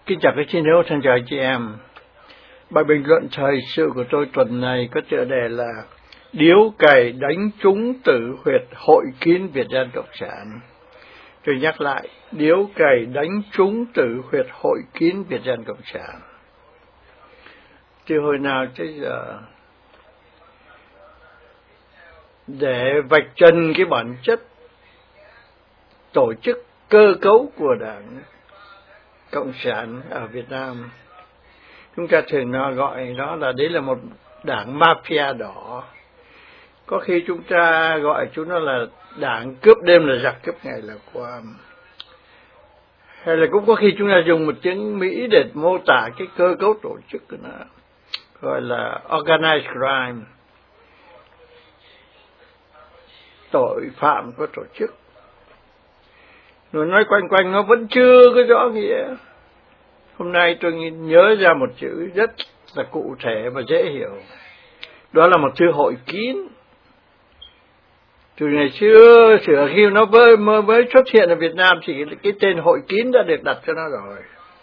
Kính chào các chiến hữu, thân chào chị em. Bài bình luận thời sự của tôi tuần này có tựa đề là Điếu cày đánh trúng tử huyệt hội kín Việt Dân Cộng sản. Tôi nhắc lại, điếu cày đánh trúng tử huyệt hội kín Việt Dân Cộng sản. Từ hồi nào tới giờ, để vạch trần cái bản chất tổ chức cơ cấu của Đảng Cộng sản ở Việt Nam, chúng ta thường gọi đó là đấy là một đảng mafia đỏ. Có khi chúng ta gọi chúng nó là đảng cướp đêm là giặc, cướp ngày là quan. Hay là cũng có khi chúng ta dùng một tiếng Mỹ để mô tả cái cơ cấu tổ chức của nó, gọi là organized crime, tội phạm có tổ chức. Rồi nói quanh quanh nó vẫn chưa có rõ nghĩa. Hôm nay tôi nhớ ra một chữ rất là cụ thể và dễ hiểu. Đó là một thư hội kín. Từ ngày xưa, khi nó mới xuất hiện ở Việt Nam thì cái tên hội kín đã được đặt cho nó rồi.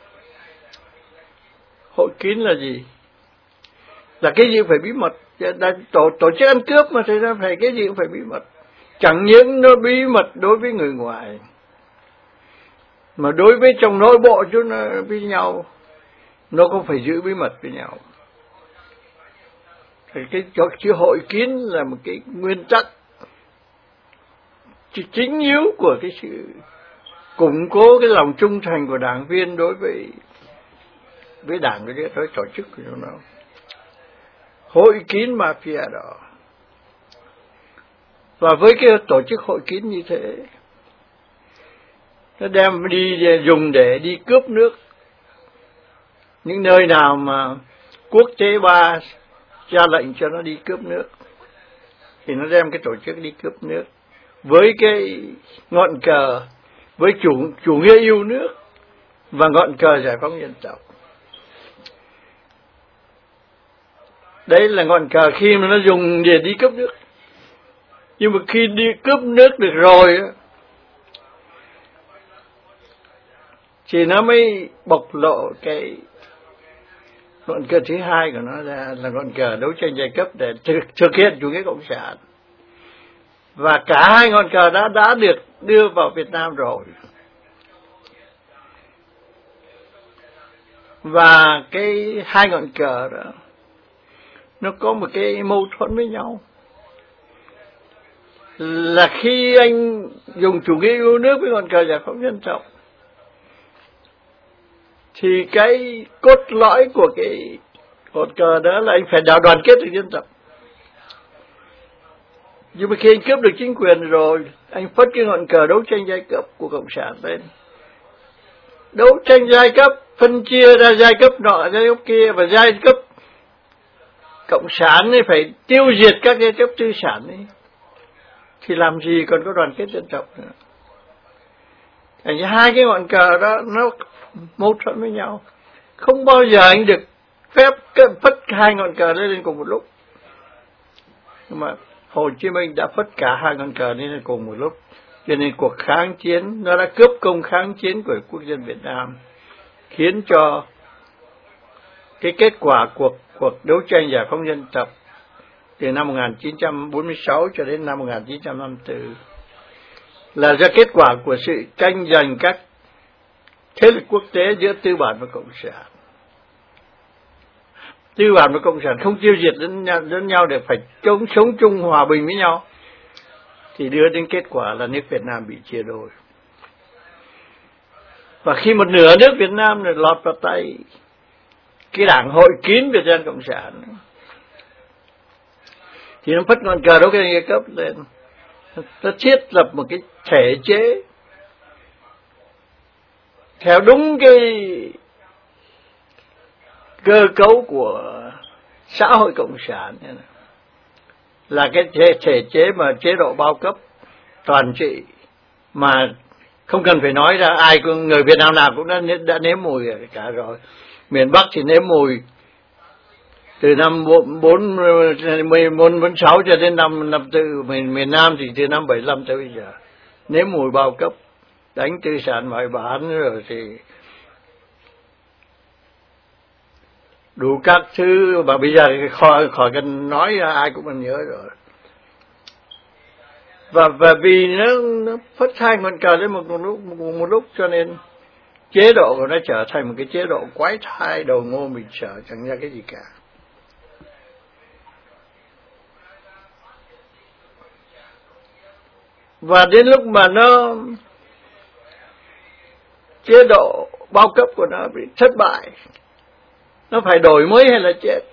Hội kín là gì? Là cái gì phải bí mật. Tổ chức ăn cướp mà, thì ra phải cái gì cũng phải bí mật. Chẳng những nó bí mật đối với người ngoài, mà đối với trong nội bộ chúng nó với nhau, nó cũng phải giữ bí mật với nhau. Thì cái chữ hội kín là một cái nguyên tắc chính yếu của cái sự củng cố cái lòng trung thành của đảng viên đối với đảng, với tổ chức của chúng nó. Hội kín mafia đó. Và với cái tổ chức hội kín như thế, nó đem đi dùng để đi cướp nước. Những nơi nào mà quốc tế ba ra lệnh cho nó đi cướp nước thì nó đem cái tổ chức đi cướp nước với cái ngọn cờ, với chủ nghĩa yêu nước và ngọn cờ giải phóng dân tộc. Đấy là ngọn cờ khi mà nó dùng để đi cướp nước. Nhưng mà khi đi cướp nước được rồi thì nó mới bộc lộ cái ngọn cờ thứ hai của nó ra, là ngọn cờ đấu tranh giai cấp để thực hiện chủ nghĩa cộng sản. Và cả hai ngọn cờ đã được đưa vào Việt Nam rồi. Và cái hai ngọn cờ đó nó có một cái mâu thuẫn với nhau, là khi anh dùng chủ nghĩa yêu nước với ngọn cờ giải phóng dân tộc thì cái cốt lõi của cái ngọn cờ đó là anh phải đoàn kết được dân tộc. Nhưng mà khi anh cướp được chính quyền rồi, anh phất cái ngọn cờ đấu tranh giai cấp của Cộng sản lên. Đấu tranh giai cấp, phân chia ra giai cấp nọ, giai cấp kia, và giai cấp Cộng sản ấy phải tiêu diệt các giai cấp tư sản ấy. Thì làm gì còn có đoàn kết dân tộc nữa. Thành ra hai cái ngọn cờ đó nó mâu thuẫn với nhau. Không bao giờ anh được phép phất hai ngọn cờ lên cùng một lúc. Nhưng mà Hồ Chí Minh đã phất cả hai ngọn cờ lên cùng một lúc. Cho nên cuộc kháng chiến, nó đã cướp công kháng chiến của quốc dân Việt Nam, khiến cho cái kết quả cuộc đấu tranh giải phóng dân tộc từ năm 1946 cho đến năm 1954 là do kết quả của sự tranh giành các thế lực quốc tế giữa tư bản và cộng sản. Tư bản và cộng sản không tiêu diệt lẫn nhau để phải sống chung hòa bình với nhau, thì đưa đến kết quả là nước Việt Nam bị chia đôi. Và khi một nửa nước Việt Nam này lọt vào tay cái đảng hội kín Việt Dân Cộng sản thì nó phất ngọn cờ đấu tranh giai cấp lên. Nó thiết lập một cái thể chế theo đúng cái cơ cấu của xã hội cộng sản, là cái thể chế mà chế độ bao cấp toàn trị, mà không cần phải nói ra, người Việt Nam nào cũng đã nếm mùi cả rồi. Miền Bắc thì nếm mùi từ năm 46 cho đến năm 54, miền Nam thì từ năm 75 tới bây giờ nếm mùi bao cấp, đánh tư sản ngoại bản rồi thì đủ các thứ mà bây giờ khỏi cần nói, ai cũng còn nhớ rồi. Và vì nó phất hai ngọn cờ lên một lúc cho nên chế độ của nó trở thành một cái chế độ quái thai đầu ngô mình sợ chẳng ra cái gì cả. Và đến lúc mà nó chế độ bao cấp của nó bị thất bại, nó phải đổi mới hay là chết.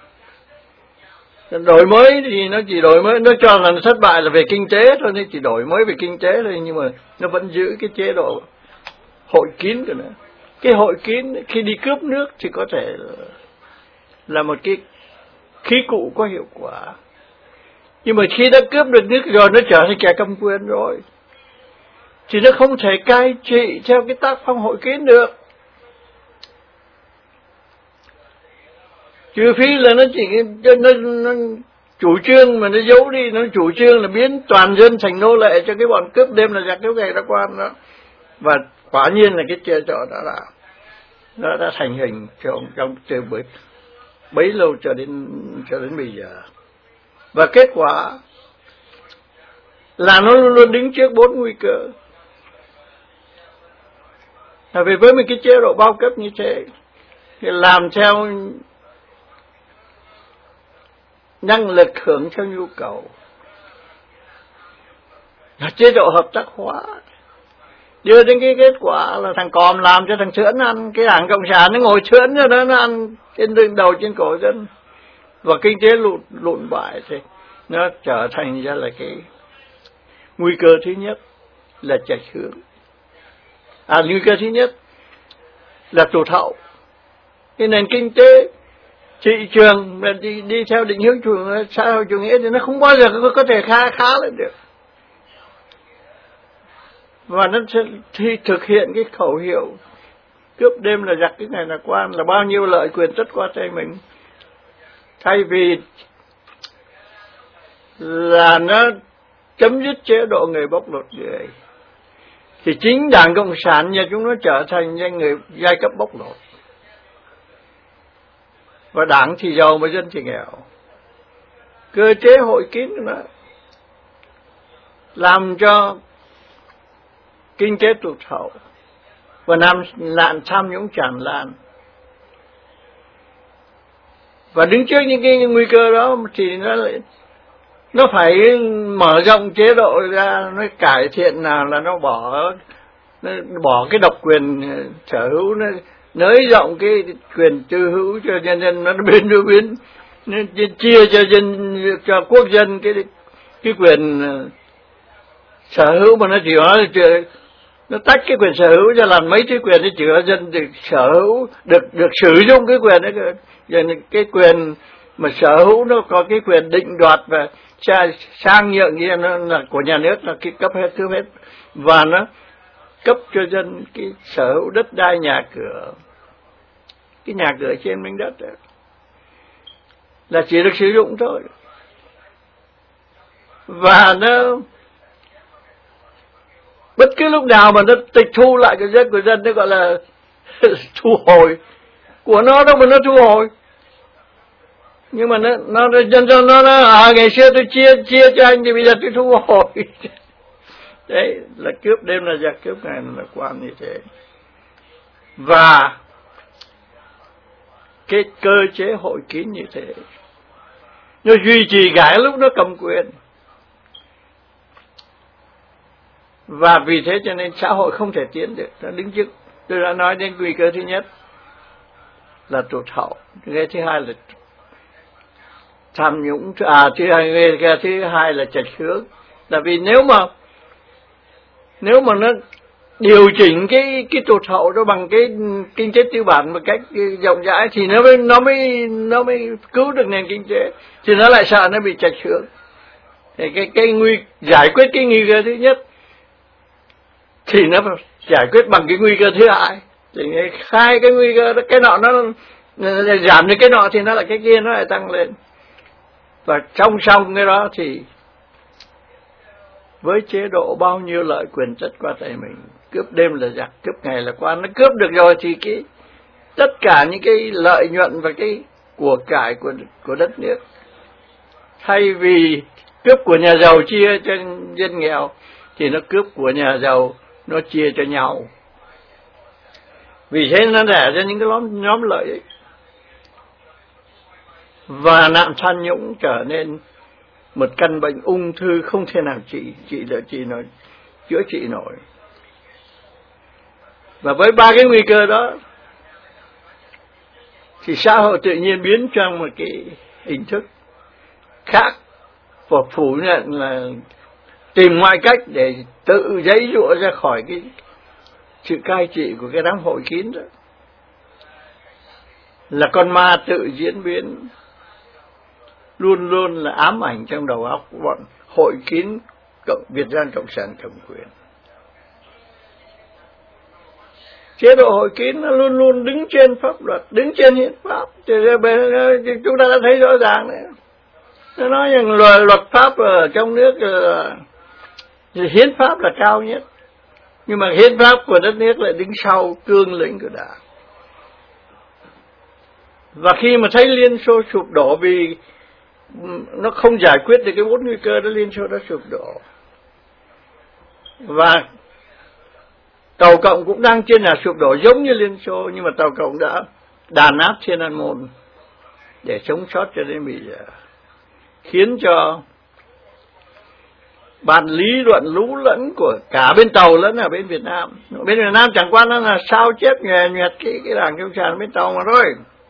Đổi mới thì nó chỉ đổi mới, nó cho là nó thất bại là về kinh tế thôi, nó chỉ đổi mới về kinh tế thôi, nhưng mà nó vẫn giữ cái chế độ hội kín của nó. Cái hội kín khi đi cướp nước thì có thể là một cái khí cụ có hiệu quả, nhưng mà khi đã cướp được nước rồi nó trở thành kẻ cầm quyền rồi thì nó không thể cai trị theo cái tác phong hội kín được. Trừ phi là nó chỉ nó chủ trương mà nó giấu đi, nó chủ trương là biến toàn dân thành nô lệ cho cái bọn cướp đêm là giặc cướp ngày đã quan đó. Và quả nhiên là cái chế độ đó nó đã thành hình trong từ bấy lâu cho đến bây giờ. Và kết quả là nó luôn luôn đứng trước 4 nguy cơ. Là vì với một cái chế độ bao cấp như thế thì làm theo năng lực, hưởng theo nhu cầu, là chế độ hợp tác hóa, đưa đến cái kết quả là thằng còm làm cho thằng sưỡn ăn, cái đảng cộng sản nó ngồi sưỡn cho nó ăn trên lưng đầu trên cổ dân, và kinh tế lụn bại thì nó trở thành ra là cái nguy cơ thứ nhất là chệch hướng. Nguy cơ thứ nhất là tụt hậu. Cái nền kinh tế thị trường mà đi theo định hướng xã hội chủ nghĩa thì nó không bao giờ có thể khá lên được. Và nó sẽ thực hiện cái khẩu hiệu cướp đêm là giặc, cái này là quan, là bao nhiêu lợi quyền tất qua tay mình. Thay vì là nó chấm dứt chế độ người bóc lột người, thì chính Đảng Cộng sản nhà chúng nó trở thành người giai cấp bóc lột. Và đảng thì giàu mà dân thì nghèo. Cơ chế hội kín nó làm cho kinh tế tụt hậu và nạn tham nhũng tràn lan. Và đứng trước những cái nguy cơ đó thì nó phải mở rộng chế độ ra, nó cải thiện nào là nó bỏ cái độc quyền sở hữu, nó nới rộng cái quyền tư hữu cho nhân dân, nó biến nó chia cho quốc dân cái quyền sở hữu, mà nó chỉ nói nó tách cái quyền sở hữu ra làm mấy cái quyền, nó chỉ có dân được sở hữu, được sử dụng cái quyền đấy. Cái quyền mà sở hữu nó có cái quyền định đoạt và sang nhượng như nó là của nhà nước, là cái cấp hết thứ hết, và nó cấp cho dân cái sở hữu đất đai nhà cửa. Cái nhà cửa trên miếng đất đó là chỉ được sử dụng thôi. Và nó bất cứ lúc nào mà nó tịch thu lại cái đất của dân, nó gọi là thu hồi của nó đâu mà nó thu hồi. Nhưng mà dân cho nó ngày xưa tôi chia cho anh thì bây giờ tôi thu hồi. Đấy là cướp đêm là giặc, cướp ngày là quan như thế. Và cái cơ chế hội kín như thế nó duy trì cả lúc nó cầm quyền. Và vì thế cho nên xã hội không thể tiến được. Nó đứng trước, tôi đã nói đến nguy cơ thứ nhất là tụt hậu, cái thứ hai là tham nhũng, thứ hai là chệch hướng. Là vì nếu mà nó điều chỉnh cái tụt hậu đó bằng cái kinh tế tư bản một cách rộng rãi thì nó mới cứu được nền kinh tế. Thì nó lại sợ nó bị chệch hướng. Thì giải quyết cái nguy cơ thứ nhất thì nó giải quyết bằng cái nguy cơ thứ hai. Thì hai cái nguy cơ đó, cái nọ nó giảm được cái nọ thì nó là cái kia nó lại tăng lên. Và song song cái đó thì với chế độ bao nhiêu lợi quyền tất qua tay mình, cướp đêm là giặc, cướp ngày là quan, nó cướp được rồi thì tất cả những cái lợi nhuận và cái của cải của đất nước. Thay vì cướp của nhà giàu chia cho dân nghèo thì nó cướp của nhà giàu, nó chia cho nhau. Vì thế nó đẻ ra những cái nhóm lợi ích, và nạn tham nhũng trở nên một căn bệnh ung thư không thể nào chữa trị nổi. Và với ba cái nguy cơ đó thì xã hội tự nhiên biến trong một cái hình thức khác, và phủ nhận là tìm mọi cách để tự giãy giụa ra khỏi cái sự cai trị của cái đám hội kín đó. Là con ma tự diễn biến, luôn luôn là ám ảnh trong đầu óc của bọn hội kín Việt Nam Cộng sản cầm quyền. Chế độ hội kín nó luôn luôn đứng trên pháp luật, đứng trên hiến pháp. Thì chúng ta đã thấy rõ ràng đấy. Nó nói rằng luật pháp ở trong nước hiến pháp là cao nhất, nhưng mà hiến pháp của đất nước lại đứng sau cương lĩnh của Đảng. Và khi mà thấy Liên Xô sụp đổ vì nó không giải quyết được cái 4 nguy cơ đó, Liên Xô đã sụp đổ. Và Tàu Cộng cũng đang trên đà sụp đổ giống như Liên Xô, nhưng mà Tàu Cộng đã đàn áp Thiên An Môn để sống sót cho đến bây giờ, khiến cho bàn lý luận lú lẫn của cả bên Tàu lẫn ở bên Việt Nam. Bên Việt Nam chẳng qua nó là sao chép nhòe nhoẹt cái Đảng Cộng sản bên Tàu mà thôi.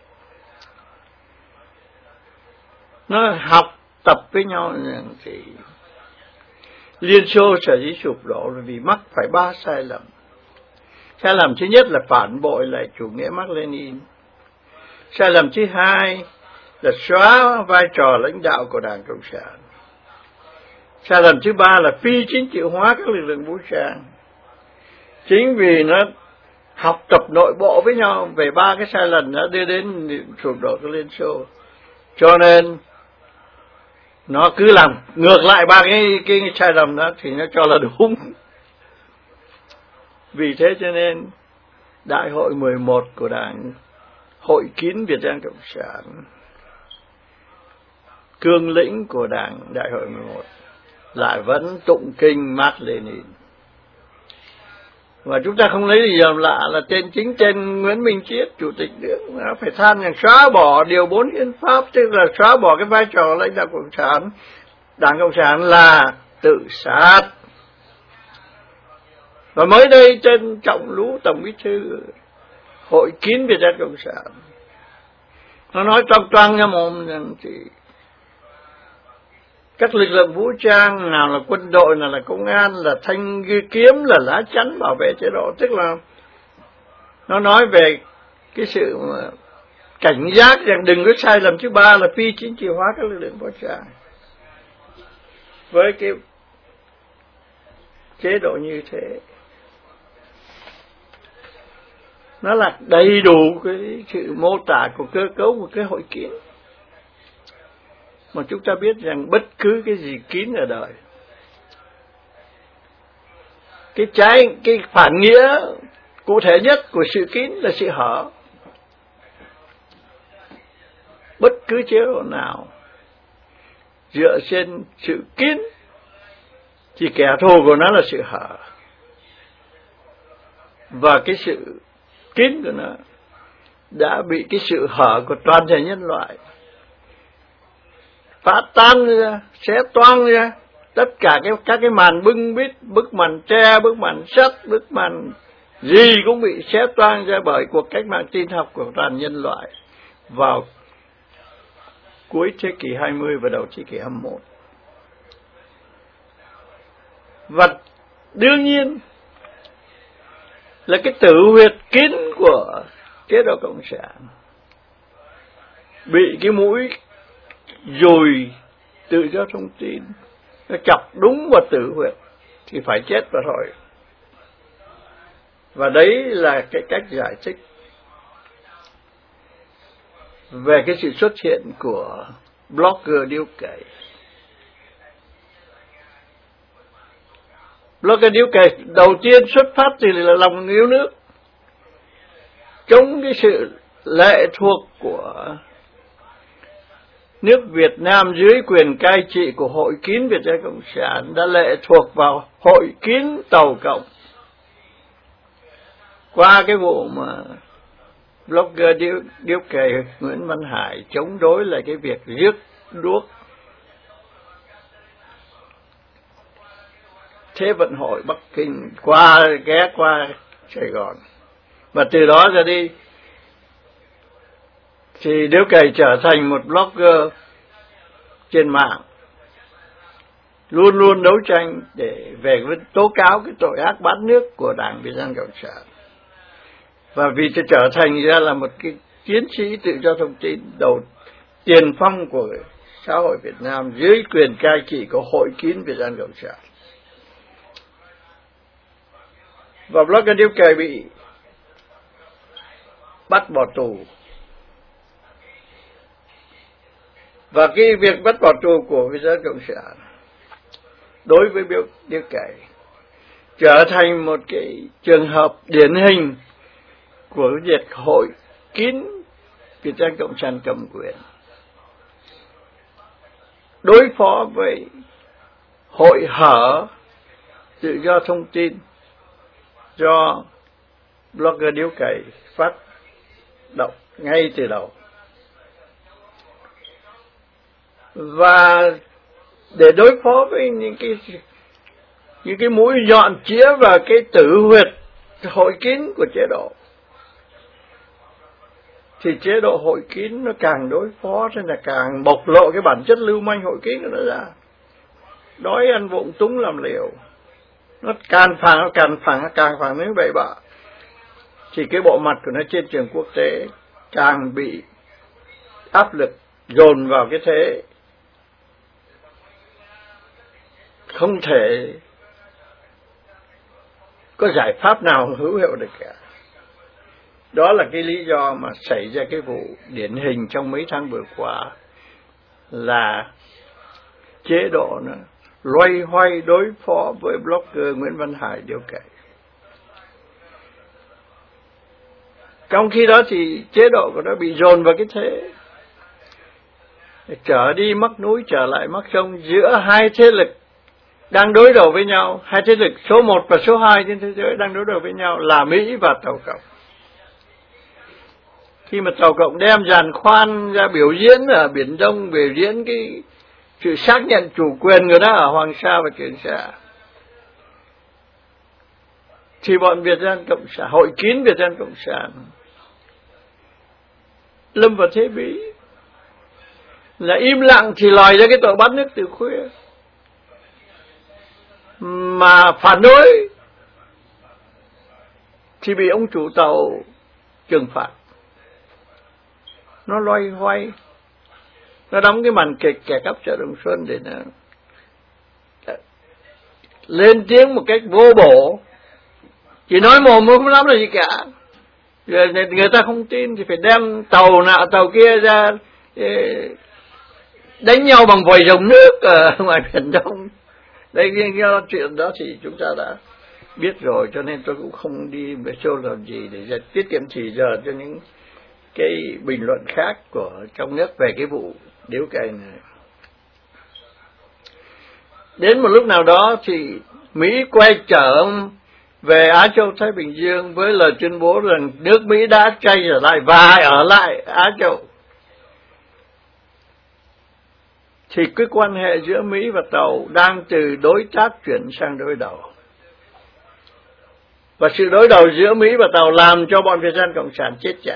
Nó học tập với nhau thì Liên Xô sở dĩ sụp đổ là vì mắc phải 3 sai lầm. Sai lầm thứ nhất là phản bội lại chủ nghĩa Mác Lênin. Sai lầm thứ hai là xóa vai trò lãnh đạo của Đảng Cộng sản. Sai lầm thứ ba là phi chính trị hóa các lực lượng vũ trang. Chính vì nó học tập nội bộ với nhau về 3 cái sai lầm đã đưa đến sụp đổ của Liên Xô, cho nên nó cứ làm ngược lại 3 cái sai lầm đó thì nó cho là đúng. Vì thế cho nên Đại hội 11 của Đảng Hội kín Việt Nam Cộng sản, cương lĩnh của Đảng Đại hội 11 lại vẫn tụng kinh Mác Lênin. Và chúng ta không lấy gì làm lạ là tên Nguyễn Minh Chiết, Chủ tịch nước, nó phải than rằng xóa bỏ điều 4 hiến pháp, tức là xóa bỏ cái vai trò lãnh đạo Cộng sản. Đảng Cộng sản là tự sát. Và mới đây trên Trọng Lũ, Tổng Bí thư Hội kín Việt Nam Cộng sản, nó nói toang ra mồm rằng thì các lực lượng vũ trang, nào là quân đội, nào là công an, là thanh kiếm, là lá chắn bảo vệ chế độ. Tức là nó nói về cái sự cảnh giác rằng đừng có sai lầm thứ ba là phi chính trị hóa các lực lượng vũ trang. Với cái chế độ như thế, nó là đầy đủ cái sự mô tả của cơ cấu của cái hội kín. Mà chúng ta biết rằng bất cứ cái gì kín ở đời, cái phản nghĩa cụ thể nhất của sự kín là sự hở. Bất cứ chế độ nào dựa trên sự kín thì kẻ thù của nó là sự hở. Và cái sự kín của nó đã bị cái sự hở của toàn thể nhân loại phá tan ra, xé toang ra. Tất cả các cái màn bưng bít, bức màn tre, bức màn sắt, bức màn gì cũng bị xé toang ra bởi cuộc cách mạng tin học của toàn nhân loại vào cuối thế kỷ 20 và đầu thế kỷ 21. Và đương nhiên là cái tử huyệt kín của chế độ Cộng sản bị cái mũi dùi tự do thông tin nó chọc đúng vào tử huyệt thì phải chết và thôi. Và đấy là cái cách giải thích về cái sự xuất hiện của blogger điếu cày. Blogger điếu cày đầu tiên xuất phát từ là lòng yêu nước, chống cái sự lệ thuộc của nước Việt Nam dưới quyền cai trị của Hội Kín Việt Nam Cộng sản đã lệ thuộc vào Hội Kín Tàu Cộng. Qua cái vụ mà blogger Điếu Cày Nguyễn Văn Hải chống đối lại cái việc rước đuốc Thế vận hội Bắc Kinh ghé qua Sài Gòn, và từ đó ra đi thì Điếu Cày trở thành một blogger trên mạng, luôn luôn đấu tranh để về tố cáo cái tội ác bán nước của Đảng Việt Nam Cộng sản, và vì trở thành ra là một cái chiến sĩ tự do thông tin đầu tiền phong của xã hội Việt Nam dưới quyền cai trị của Hội Kín Việt Nam Cộng sản. Và blogger Điếu Cày bị bắt bỏ tù, và cái việc bắt bỏ tù của Việt Nam Cộng sản đối với Điếu Cày trở thành một cái trường hợp điển hình của việc Hội Kín Việt Nam Cộng sản cầm quyền đối phó với hội hở tự do thông tin do blogger Điếu Cày phát động ngay từ đầu. Và để đối phó với những cái mũi nhọn chĩa vào cái tử huyệt Hội Kín của chế độ, thì chế độ Hội Kín nó càng đối phó nên là càng bộc lộ cái bản chất lưu manh Hội Kín của nó ra. Đói ăn vụng túng làm liều, nó càng phản đến bậy bạ, thì cái bộ mặt của nó trên trường quốc tế càng bị áp lực dồn vào cái thế không thể có giải pháp nào hữu hiệu được cả. Đó là cái lý do mà xảy ra cái vụ điển hình trong mấy tháng vừa qua, là chế độ nó loay hoay đối phó với blogger Nguyễn Văn Hải Điếu Cày. Trong khi đó thì chế độ của nó bị dồn vào cái thế trở đi mắc núi trở lại mắc sông giữa hai thế lực đang đối đầu với nhau, hai thế lực số 1 và số 2 trên thế giới đang đối đầu với nhau là Mỹ và Tàu Cộng. Khi mà Tàu Cộng đem giàn khoan ra biểu diễn ở Biển Đông, biểu diễn cái sự xác nhận chủ quyền của nó ở Hoàng Sa và Trường Sa, thì bọn Việt Nam Cộng sản, Hội Kín Việt Nam Cộng sản lâm vào thế bí, là im lặng thì lòi ra cái tội bắt nước từ khuya, mà phản đối thì bị ông chủ tàu trừng phạt. Nó loay hoay, nó đóng cái màn kịch kẻ cắp chợ Đồng Xuân để nó lên tiếng một cách vô bổ, chỉ nói mồm không lắm là gì cả. Rồi người ta không tin thì phải đem tàu nọ tàu kia ra đánh nhau bằng vòi rồng nước ở ngoài Biển Đông. Đây cái chuyện đó thì chúng ta đã biết rồi, cho nên tôi cũng không đi về show làm gì để tiết kiệm thời giờ cho những cái bình luận khác của trong nước về cái vụ Điếu Cày này. Đến một lúc nào đó thì Mỹ quay trở về Á Châu Thái Bình Dương với lời tuyên bố rằng nước Mỹ đã quay trở lại và ở lại Á Châu. Thì cái quan hệ giữa Mỹ và Tàu đang từ đối tác chuyển sang đối đầu. Và sự đối đầu giữa Mỹ và Tàu làm cho bọn Việt Nam Cộng sản chết chẹt.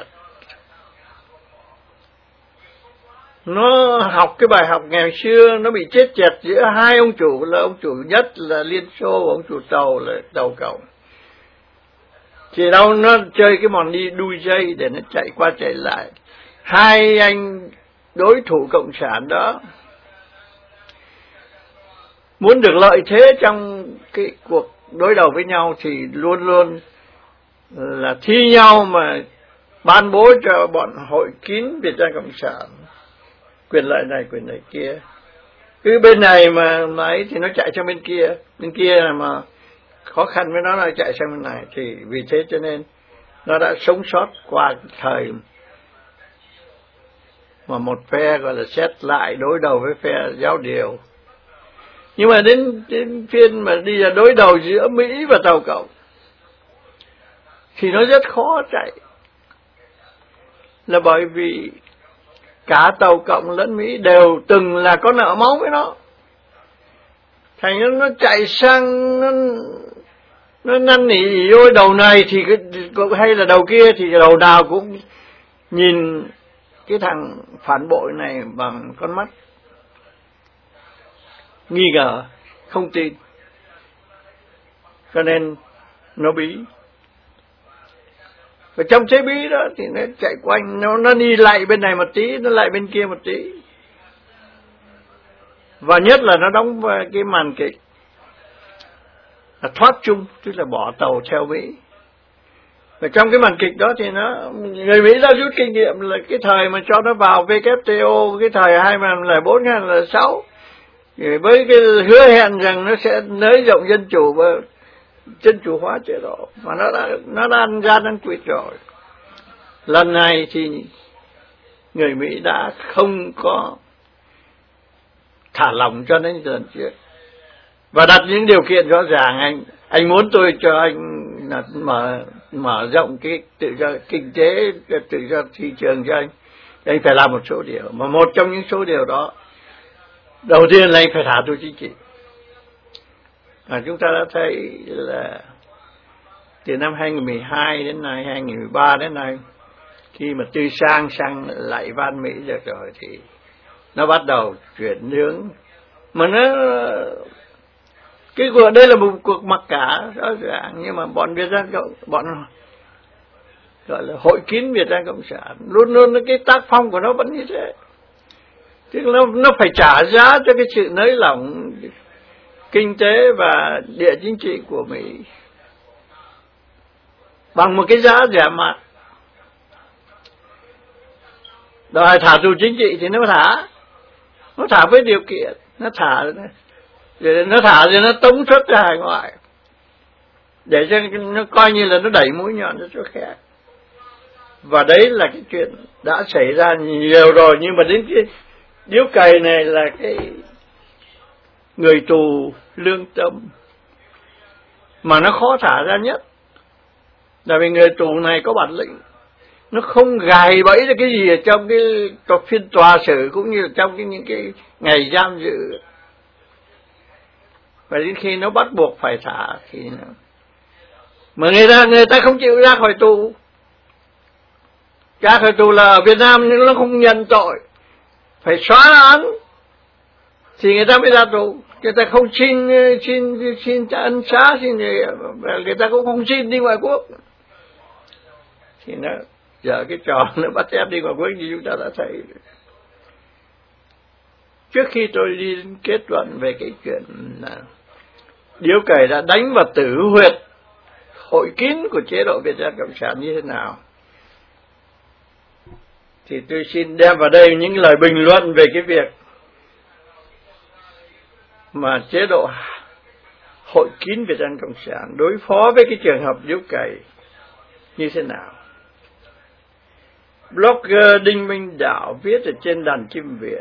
Nó học cái bài học ngày xưa, nó bị chết chẹt giữa hai ông chủ, là ông chủ nhất là Liên Xô và ông chủ Tàu là Tàu Cộng. Thì đâu nó chơi cái mòn đi đuôi dây để nó chạy qua chạy lại. Hai anh đối thủ cộng sản đó muốn được lợi thế trong cái cuộc đối đầu với nhau thì luôn luôn là thi nhau mà ban bố cho bọn Hội Kín Việt Nam Cộng sản quyền lợi này quyền lợi kia. Cứ bên này mà ấy thì nó chạy sang bên kia mà khó khăn với nó chạy sang bên này. Thì vì thế cho nên nó đã sống sót qua thời mà một phe gọi là xét lại đối đầu với phe giáo điều. Nhưng mà đến phiên mà đi ra đối đầu giữa Mỹ và Tàu Cộng thì nó rất khó chạy, là bởi vì cả Tàu Cộng lẫn Mỹ đều từng là có nợ máu với nó. Thành nó chạy sang nó năn nỉ ôi đầu này thì hay là đầu kia, thì đầu nào cũng nhìn cái thằng phản bội này bằng con mắt nghi ngờ, không tin, cho nên nó bí. Và trong thế bí đó thì nó chạy quanh, nó đi lại bên này một tí, nó lại bên kia một tí. Và nhất là nó đóng cái màn kịch là thoát chung, tức là bỏ tàu theo Mỹ. Và trong cái màn kịch đó thì người Mỹ đã rút kinh nghiệm là cái thời mà cho nó vào WTO, cái thời 2004, 2006, với cái hứa hẹn rằng nó sẽ nới rộng dân chủ và dân chủ hóa chế độ, mà nó đã ăn gian ăn quỵt rồi. Lần này thì người Mỹ đã không có thả lỏng cho đến lần trước, và đặt những điều kiện rõ ràng. Anh muốn tôi cho anh là mở rộng cái tự do kinh tế, tự do thị trường cho anh phải làm một số điều, mà một trong những số điều đó đầu tiên là anh phải thả tù chính trị. Và chúng ta đã thấy là từ năm 2012 đến nay, 2013 đến nay, khi mà Tư sang lại van Mỹ được rồi thì nó bắt đầu chuyển hướng, mà cái cuộc đây là một cuộc mặc cả rõ ràng, nhưng mà bọn Việt Nam bọn gọi là hội kín Việt Nam Cộng sản luôn luôn cái tác phong của nó vẫn như thế, tức là nó phải trả giá cho cái sự nới lỏng kinh tế và địa chính trị của Mỹ bằng một cái giá rẻ mạt. Đòi thả tù chính trị thì nó thả với điều kiện, nó thả rồi nó tống xuất ra hải ngoại để cho nó coi như là nó đẩy mũi nhọn ra chỗ khác. Và đấy là cái chuyện đã xảy ra nhiều rồi, nhưng mà đến cái điếu cày này là cái người tù lương tâm mà nó khó thả ra nhất, là vì người tù này có bản lĩnh, nó không gài bẫy được cái gì ở trong cái phiên tòa xử cũng như là trong những cái ngày giam giữ. Và đến khi nó bắt buộc phải thả thì mà người ta không chịu ra khỏi tù. Ra khỏi tù là ở Việt Nam nhưng nó không nhận tội, phải xóa án thì người ta mới ra tù. Người ta không xin ân xá, người ta cũng không xin đi ngoại quốc, thì nó giờ cái trò nó bắt ép đi ngoại quốc như chúng ta đã thấy. Trước khi tôi đi kết luận về cái chuyện là điếu cày đã đánh vào tử huyệt hội kín của chế độ Việt Nam Cộng sản như thế nào, thì tôi xin đem vào đây những lời bình luận về cái việc mà chế độ hội kín Việt Nam Cộng sản đối phó với cái trường hợp điếu cày như thế nào. Blogger Đinh Minh Đạo viết ở trên Đàn Kim Việt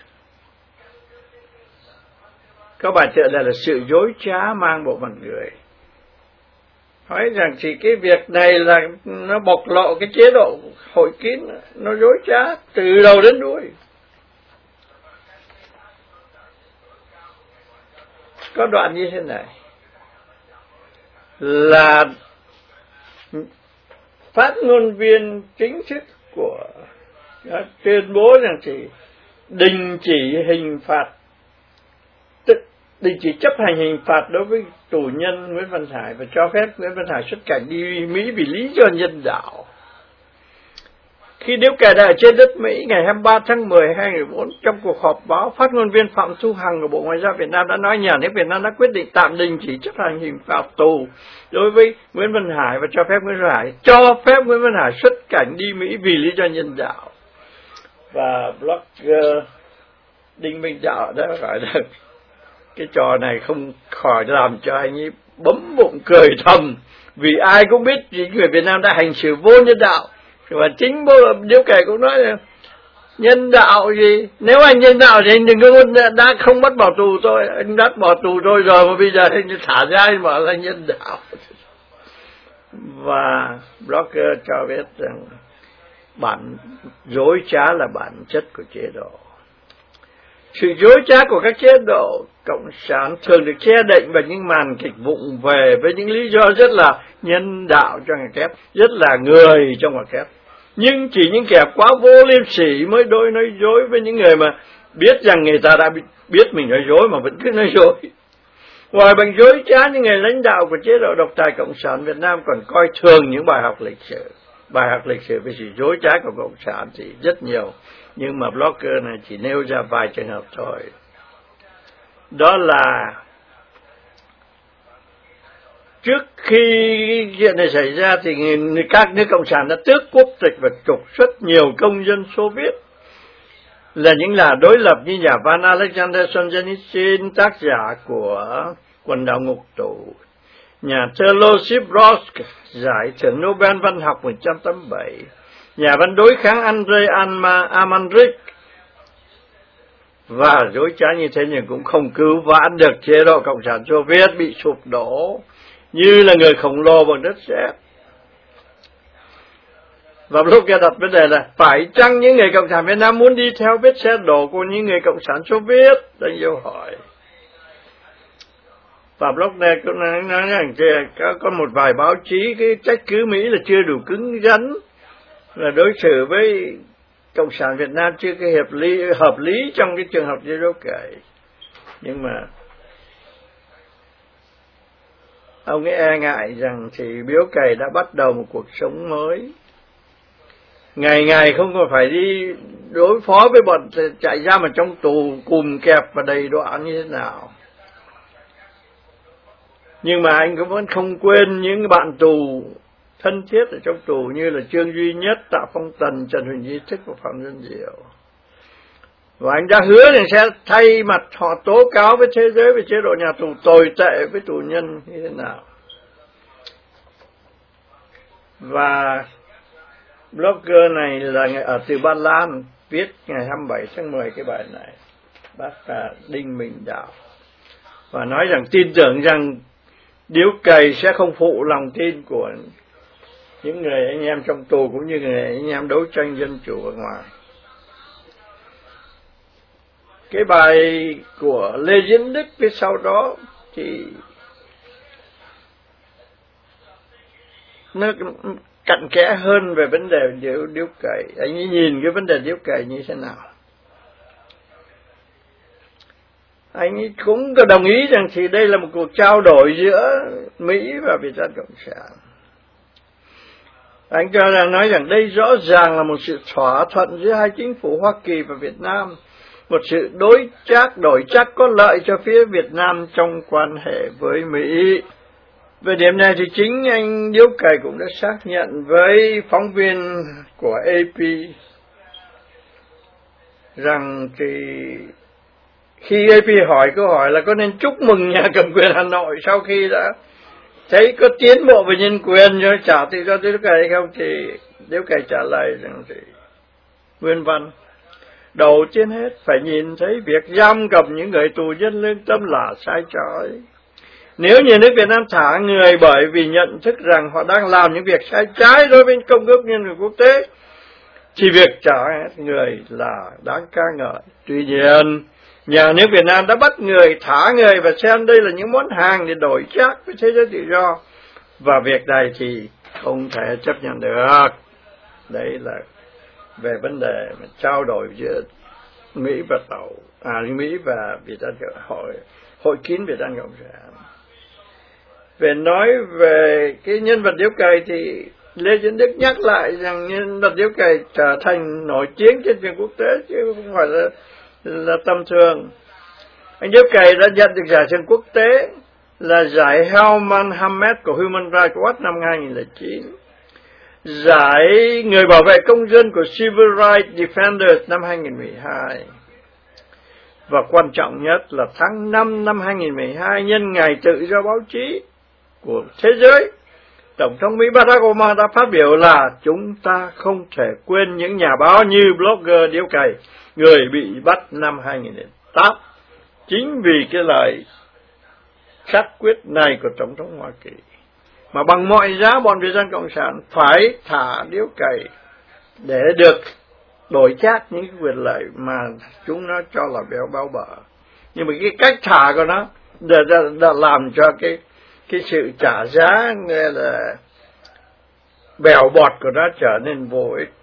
có bài tựa là sự dối trá mang bộ mặt người. Nói rằng thì cái việc này là nó bộc lộ cái chế độ hội kín, nó dối trá từ đầu đến đuôi. Có đoạn như thế này là phát ngôn viên chính thức của tuyên bố rằng thì đình chỉ hình phạt, đình chỉ chấp hành hình phạt đối với tù nhân Nguyễn Văn Hải và cho phép Nguyễn Văn Hải xuất cảnh đi Mỹ vì lý do nhân đạo. Khi điếu cày đã ở trên đất Mỹ ngày 23 tháng 10 2014, trong cuộc họp báo, phát ngôn viên Phạm Thu Hằng của Bộ Ngoại giao Việt Nam đã nói nhà nước Việt Nam đã quyết định tạm đình chỉ chấp hành hình phạt tù đối với Nguyễn Văn Hải và cho phép Nguyễn Văn Hải xuất cảnh đi Mỹ vì lý do nhân đạo. Và blogger Đinh Minh Đạo đã gọi là cái trò này không khỏi làm cho anh ấy bấm bụng cười thầm, vì ai cũng biết những người Việt Nam đã hành xử vô nhân đạo. Và chính điếu cày cũng nói là Nhân đạo gì? Nếu anh nhân đạo thì anh đừng có đã không bắt bỏ tù tôi, anh đã bỏ tù tôi rồi mà bây giờ anh thả ra anh bảo là nhân đạo. Và blogger cho biết rằng dối trá là bản chất của chế độ. Sự dối trá của các chế độ cộng sản thường được che đậy vào những màn kịch vụng về với những lý do rất là nhân đạo cho ngoặc kép, rất là người trong ngoặc kép. Nhưng chỉ những kẻ quá vô liêm sỉ mới nói dối với những người mà biết rằng người ta đã biết mình nói dối mà vẫn cứ nói dối. Ngoài bằng dối trá, những người lãnh đạo của chế độ độc tài cộng sản Việt Nam còn coi thường những bài học lịch sử. Bài học lịch sử về sự dối trá của cộng sản thì rất nhiều, nhưng mà blogger này chỉ nêu ra vài trường hợp thôi. Đó là trước khi chuyện này xảy ra thì các nước cộng sản đã tước quốc tịch và trục xuất nhiều công dân Xô Viết, là những là đối lập như nhà văn Alexander Solzhenitsyn, tác giả của Quần đảo ngục tù, nhà thơ Losif Brodsky, giải thưởng Nobel văn học 1987, nhà văn đối kháng Andrei Amanrik. Và dối trá như thế nhưng cũng không cứu vãn được chế độ cộng sản Xô Viết bị sụp đổ như là người khổng lồ bằng đất sét. Và lúc kia đặt vấn đề là phải chăng những người cộng sản Việt Nam muốn đi theo vết xe đổ của những người cộng sản Xô Viết? Đánh dấu hỏi. Và blog này cũng nói rằng có một vài báo chí cái trách cứ Mỹ là chưa đủ cứng rắn, là đối xử với cộng sản Việt Nam chưa cái hợp lý trong cái trường hợp như Điếu Cày. Nhưng mà ông ấy e ngại rằng thì Điếu Cày đã bắt đầu một cuộc sống mới, ngày không còn phải đi đối phó với bọn chạy ra mà trong tù cùm kẹp và đầy đọa như thế nào. Nhưng mà anh cũng vẫn không quên những bạn tù thân thiết ở trong tù như là Trương Duy Nhất, Tạ Phong Tần, Trần Huỳnh Di Thức và Phạm Nhân Diệu. Và anh đã hứa rằng sẽ thay mặt họ tố cáo với thế giới về chế độ nhà tù tồi tệ với tù nhân như thế nào. Và blogger này là ở từ Ba Lan, viết ngày 27 tháng 10 cái bài này, bác Đinh Minh Đạo, và nói rằng tin tưởng rằng Điếu Cày sẽ không phụ lòng tin của những người anh em trong tù cũng như người anh em đấu tranh dân chủ ở ngoài. Cái bài của Lê Diễn Đức phía sau đó thì nó cặn kẽ hơn về vấn đề Điếu Cày. Anh ấy nhìn cái vấn đề Điếu Cày như thế nào. Anh ấy cũng có đồng ý rằng thì đây là một cuộc trao đổi giữa Mỹ và Việt Nam Cộng sản. Anh cho rằng nói rằng đây rõ ràng là một sự thỏa thuận giữa hai chính phủ Hoa Kỳ và Việt Nam, một sự đổi trác có lợi cho phía Việt Nam trong quan hệ với Mỹ. Về điểm này thì chính anh Điếu Cày cũng đã xác nhận với phóng viên của AP rằng thì khi AP hỏi câu hỏi là có nên chúc mừng nhà cầm quyền Hà Nội sau khi đã thấy có tiến bộ về nhân quyền cho trả tự do Điếu Cày hay không, thì Điếu Cày trả lời rằng thì nguyên văn: đầu tiên hết phải nhìn thấy việc giam cầm những người tù nhân lương tâm là sai trái. Nếu nhà nước Việt Nam thả người bởi vì nhận thức rằng họ đang làm những việc sai trái đối với công ước nhân quyền quốc tế, thì việc trả người là đáng ca ngợi. Tuy nhiên, nhà nước Việt Nam đã bắt người, thả người và xem đây là những món hàng để đổi trác với thế giới tự do, và việc này thì không thể chấp nhận được. Đấy là về vấn đề mà trao đổi giữa Mỹ và Mỹ và Việt Nam hội kín Việt Nam Cộng sản. Về nói về cái nhân vật Điếu Cày thì Lê Diễn Đức nhắc lại rằng nhân vật Điếu Cày trở thành nổi tiếng trên trường quốc tế chứ không phải là tầm thường. Anh Điếu Cày đã nhận được giải thưởng quốc tế là giải Helman Hamed của Human Rights Watch năm 2009, giải người bảo vệ công dân của Civil Rights Defenders năm 2012, và quan trọng nhất là tháng 5 năm 2012 nhân ngày tự do báo chí của thế giới Tổng thống Mỹ Barack Obama đã phát biểu là chúng ta không thể quên những nhà báo như blogger điếu cày, người bị bắt năm 2008. Chính vì cái lời xác quyết này của Tổng thống Hoa Kỳ mà bằng mọi giá bọn Việt Dân Cộng sản phải thả điếu cày để được đổi chác những quyền lợi mà chúng nó cho là béo bão bở. Nhưng mà cái cách thả của nó đã làm cho cái sự trả giá là bèo bọt của nó trở nên vô ích.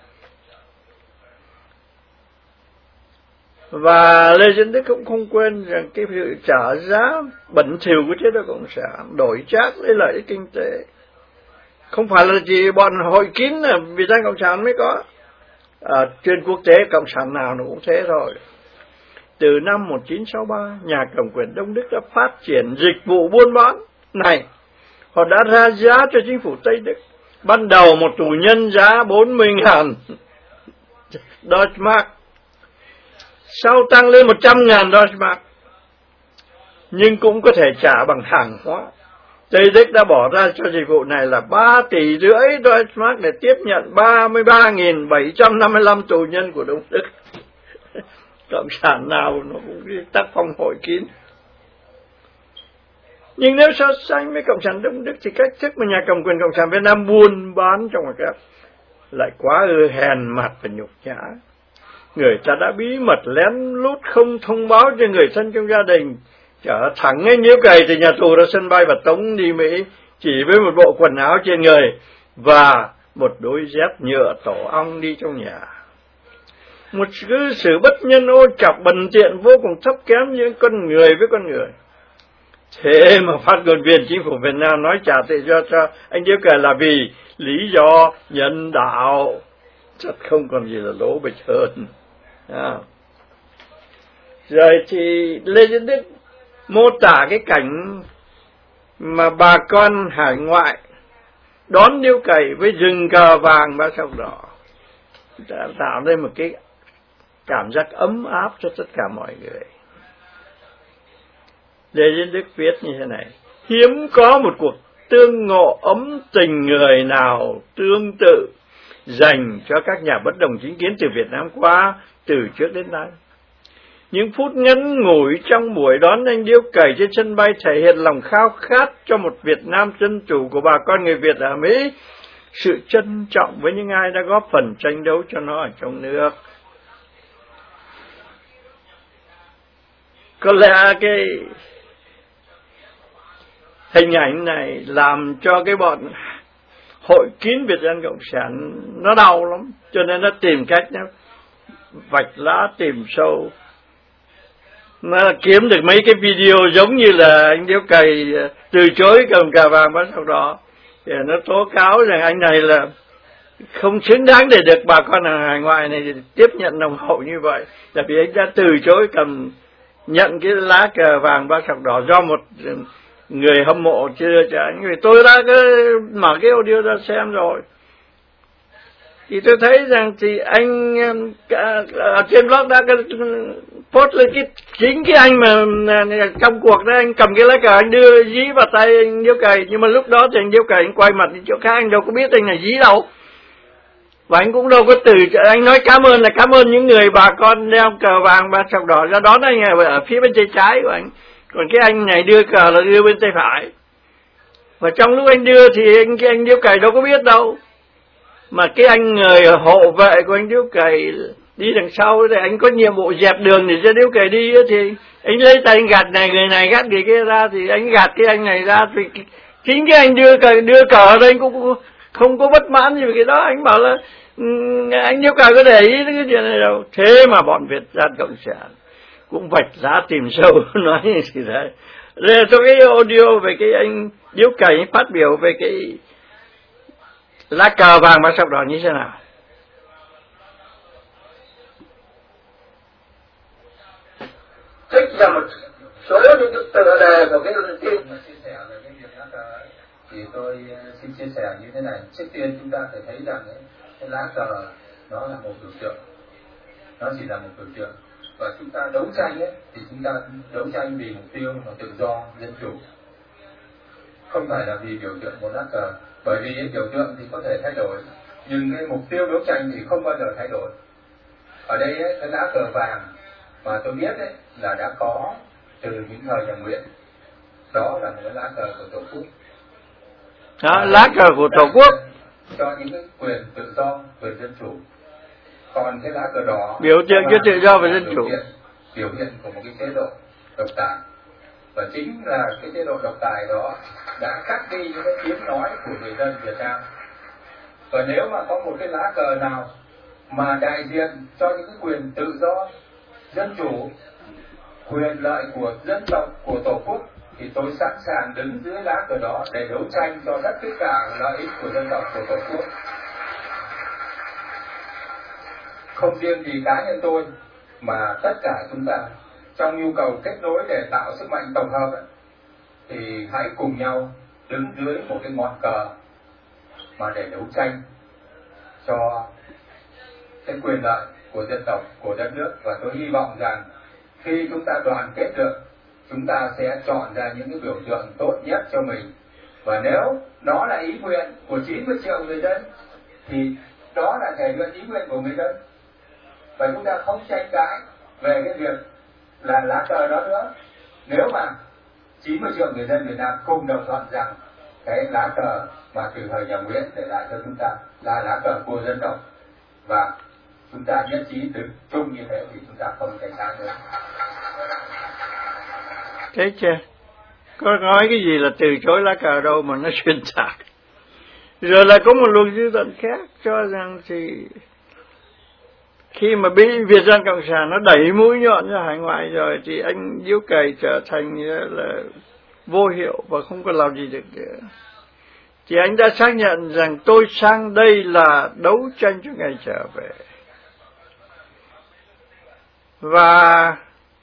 Và Lê Duẩn Đức cũng không quên rằng cái sự trả giá bẩn thỉu của chế độ cộng sản đổi chác lấy lợi ích kinh tế không phải là chỉ bọn hội kín là Việt Nam Cộng sản mới có. Trên quốc tế cộng sản nào nó cũng thế thôi. Từ năm 1963, nhà cầm quyền Đông Đức đã phát triển dịch vụ buôn bán này. Họ đã ra giá cho chính phủ Tây Đức. Ban đầu một tù nhân giá 40.000 Deutschmark, sau tăng lên 100.000 Deutschmark, nhưng cũng có thể trả bằng hàng hóa. Tây Đức đã bỏ ra cho dịch vụ này là 3,5 tỷ Deutschmark để tiếp nhận 33.755 tù nhân của Đông Đức. Cộng sản nào nó cũng tác phong hội kín. Nhưng nếu so sánh với Cộng sản Đông Đức thì cách thức mà nhà cầm quyền Cộng sản Việt Nam buôn bán trong ngoại các lại quá hèn mặt và nhục nhã. Người ta đã bí mật lén lút không thông báo cho người thân trong gia đình, chở thẳng ngay Điếu Cày từ nhà tù ra sân bay và tống đi Mỹ, chỉ với một bộ quần áo trên người và một đôi dép nhựa tổ ong đi trong nhà. Một cư xử bất nhân, ô trọc, bần tiện, vô cùng thấp kém giữa con người với con người. Thế mà phát ngôn viên chính phủ Việt Nam nói trả tự do cho anh Điếu Cày là vì lý do nhân đạo. Chắc không còn gì là lố bịch hơn. Rồi thì Lê Duẩn Đức mô tả cái cảnh mà bà con hải ngoại đón Điếu Cày với rừng cờ vàng ba sao đỏ, đã tạo nên một cái cảm giác ấm áp cho tất cả mọi người. Lê Duẩn Đức viết như thế này: hiếm có một cuộc tương ngộ ấm tình người nào tương tự dành cho các nhà bất đồng chính kiến từ Việt Nam qua từ trước đến nay. Những phút ngắn ngủi trong buổi đón anh Điếu Cày trên sân bay thể hiện lòng khao khát cho một Việt Nam dân chủ của bà con người Việt ở Mỹ, sự trân trọng với những ai đã góp phần tranh đấu cho nó ở trong nước. Có lẽ cái hình ảnh này làm cho cái bọn hội kín Việt Dân Cộng sản nó đau lắm, cho nên nó tìm cách nó vạch lá tìm sâu, nó kiếm được mấy cái video giống như là anh Điếu Cày từ chối cầm cà vàng bán sau đó, thì nó tố cáo rằng anh này là không xứng đáng để được bà con ở hải ngoại này tiếp nhận nồng hậu như vậy, là vì anh đã từ chối nhận cái lá cờ vàng ba sọc đỏ do một người hâm mộ chưa cho anh. Vì tôi đã mở cái audio ra xem rồi, thì tôi thấy rằng thì anh ở trên blog đã post lên chính cái anh mà trong cuộc đó, anh cầm cái lá cờ anh đưa dí vào tay anh Điếu Cày, nhưng mà lúc đó thì anh Điếu Cày anh quay mặt đi chỗ khác, anh đâu có biết anh là dí đâu, và anh cũng đâu có anh nói cảm ơn là cảm ơn những người bà con đeo cờ vàng ba sọc đỏ ra đón anh ở phía bên tay trái của anh, còn cái anh này đưa cờ là đưa bên tay phải. Và trong lúc anh đưa thì anh Điếu Cày đâu có biết đâu, mà cái anh người hộ vệ của anh Điếu Cày đi đằng sau thì anh có nhiệm vụ dẹp đường để cho Điếu Cày đi, thì anh lấy tay anh gạt này người này gạt người kia ra, thì anh gạt cái anh này ra, thì chính cái anh đưa cờ ở đây anh cũng không có bất mãn gì về cái đó. Anh bảo là anh Điếu Cày có để ý đến cái chuyện này đâu. Thế mà bọn Việt Dân Cộng sản cũng vạch lá tìm sâu nói như thế đấy. Rồi cho cái audio về cái anh Điếu Cày phát biểu về cái lá cờ vàng ba sọc đỏ như thế nào. Thích là một số những cái tựa đề của cái tin chia sẻ về cái việc lá cờ ấy, thì tôi xin chia sẻ như thế này. Trước tiên chúng ta phải thấy rằng cái lá cờ nó là một biểu tượng, nó chỉ là một biểu tượng, và chúng ta đấu tranh ấy thì chúng ta đấu tranh vì mục tiêu là tự do, dân chủ, không phải là vì biểu tượng một lá cờ, bởi vì cái biểu tượng thì có thể thay đổi, nhưng cái mục tiêu đấu tranh thì không bao giờ thay đổi. Ở đây ấy, cái lá cờ vàng mà tôi biết ấy, là đã có từ những thời nhà Nguyễn, đó là một cái lá cờ của Tổ quốc. Đó, lá cờ của Tổ quốc cho những cái quyền tự do, quyền dân chủ. Còn cái lá cờ đỏ biểu tượng cho tự do và dân chủ, biểu hiện của một cái chế độ độc tài, và chính là cái chế độ độc tài đó đã cắt đi những cái tiếng nói của người dân Việt Nam. Và nếu mà có một cái lá cờ nào mà đại diện cho những cái quyền tự do, dân chủ, quyền lợi của dân tộc, của Tổ quốc, thì tôi sẵn sàng đứng dưới lá cờ đó để đấu tranh cho tất cả lợi ích của dân tộc, của Tổ quốc. Không riêng gì cá nhân tôi, mà tất cả chúng ta trong nhu cầu kết nối để tạo sức mạnh tổng hợp ấy, thì hãy cùng nhau đứng dưới một cái ngọn cờ mà để đấu tranh cho cái quyền lợi của dân tộc, của đất nước. Và tôi hy vọng rằng khi chúng ta đoàn kết được, chúng ta sẽ chọn ra những cái biểu tượng tốt nhất cho mình. Và nếu nó là ý nguyện của 90 triệu người dân, thì đó là thể hiện ý nguyện của người dân. Và chúng ta không tranh cãi về cái việc là lá cờ đó nữa. Nếu mà 90 triệu người dân Việt Nam cùng đồng thuận rằng cái lá cờ mà từ thời nhà Nguyễn để lại cho chúng ta là lá cờ của dân tộc, và chúng ta nhất trí đứng chung như thế, thì chúng ta không tranh cãi nữa. Thế chưa? Có nói cái gì là từ chối lá cờ đâu mà nó xuyên tạc. Rồi là có một luồng dư luận khác cho rằng thì khi mà bị Việt Dân Cộng sản nó đẩy mũi nhọn ra hải ngoại rồi thì anh Điếu Cày trở thành là vô hiệu và không có làm gì được nữa. Thì anh đã xác nhận rằng tôi sang đây là đấu tranh cho ngày trở về. Và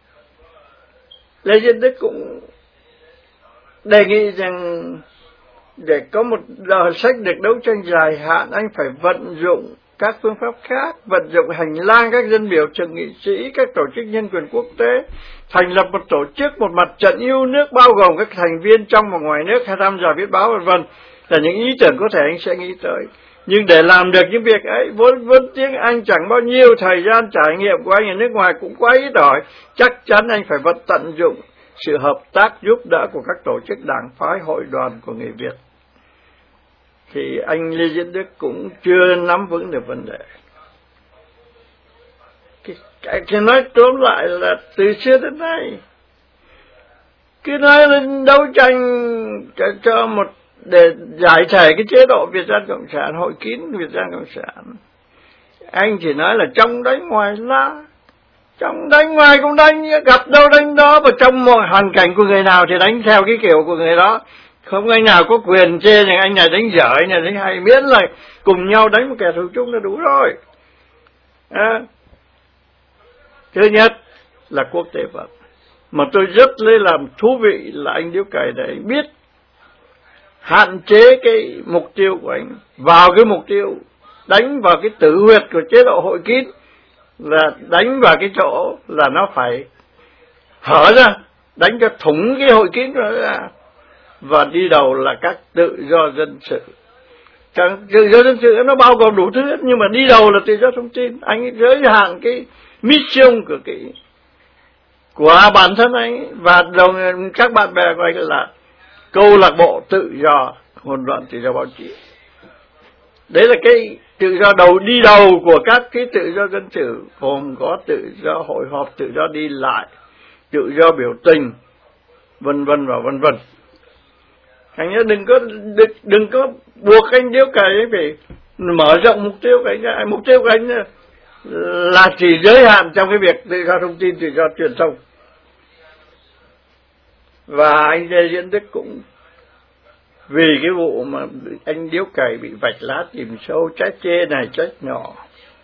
Lê Diễn Đức cũng đề nghị rằng để có một đầu sách được đấu tranh dài hạn, anh phải vận dụng các phương pháp khác, vận dụng hành lang các dân biểu, thượng nghị sĩ, các tổ chức nhân quyền quốc tế, thành lập một tổ chức, một mặt trận yêu nước bao gồm các thành viên trong và ngoài nước hay tham gia viết báo v.v. là những ý tưởng có thể anh sẽ nghĩ tới. Nhưng để làm được những việc ấy, vốn tiếng Anh chẳng bao nhiêu, thời gian trải nghiệm của anh ở nước ngoài cũng quá ít ỏi, chắc chắn anh phải tận dụng sự hợp tác giúp đỡ của các tổ chức đảng phái, hội đoàn của người Việt. Thì anh Lê Diễn Đức cũng chưa nắm vững được vấn đề. Cái nói tóm lại là từ xưa đến nay cứ nói lên đấu tranh cho một để giải thể cái chế độ Việt Dân Cộng sản, hội kín Việt Dân Cộng sản. Anh chỉ nói là trong đánh ngoài la, trong đánh ngoài cũng đánh, gặp đâu đánh đó, và trong mọi hoàn cảnh của người nào thì đánh theo cái kiểu của người đó. Không anh nào có quyền chê rằng anh này đánh dở, anh này đánh hay, miễn là cùng nhau đánh một kẻ thù chung là đủ rồi. Thứ nhất là quốc tế vật. Mà tôi rất lấy làm thú vị là anh Điếu Cày để anh biết hạn chế cái mục tiêu của anh vào cái mục tiêu đánh vào cái tử huyệt của chế độ hội kín, là đánh vào cái chỗ là nó phải hở ra, đánh cho thủng cái hội kín đó ra. Và đi đầu là các tự do dân sự. Tự do dân sự nó bao gồm đủ thứ hết, nhưng mà đi đầu là tự do thông tin. Anh giới hạn cái mission của bản thân anh và các bạn bè của anh là câu lạc bộ tự do ngôn luận, tự do báo chí. Đấy là cái tự do đi đầu của các cái tự do dân sự, gồm có tự do hội họp, tự do đi lại, tự do biểu tình, vân vân và vân vân. Anh nhớ đừng có buộc anh Điếu Cày ấy phải mở rộng mục tiêu của anh ra. Mục tiêu của anh là chỉ giới hạn trong cái việc tự do thông tin, tự do truyền thông. Và anh Lê Diễn Đức cũng vì cái vụ mà anh Điếu Cày bị vạch lá tìm sâu, trách chê này trách nhỏ,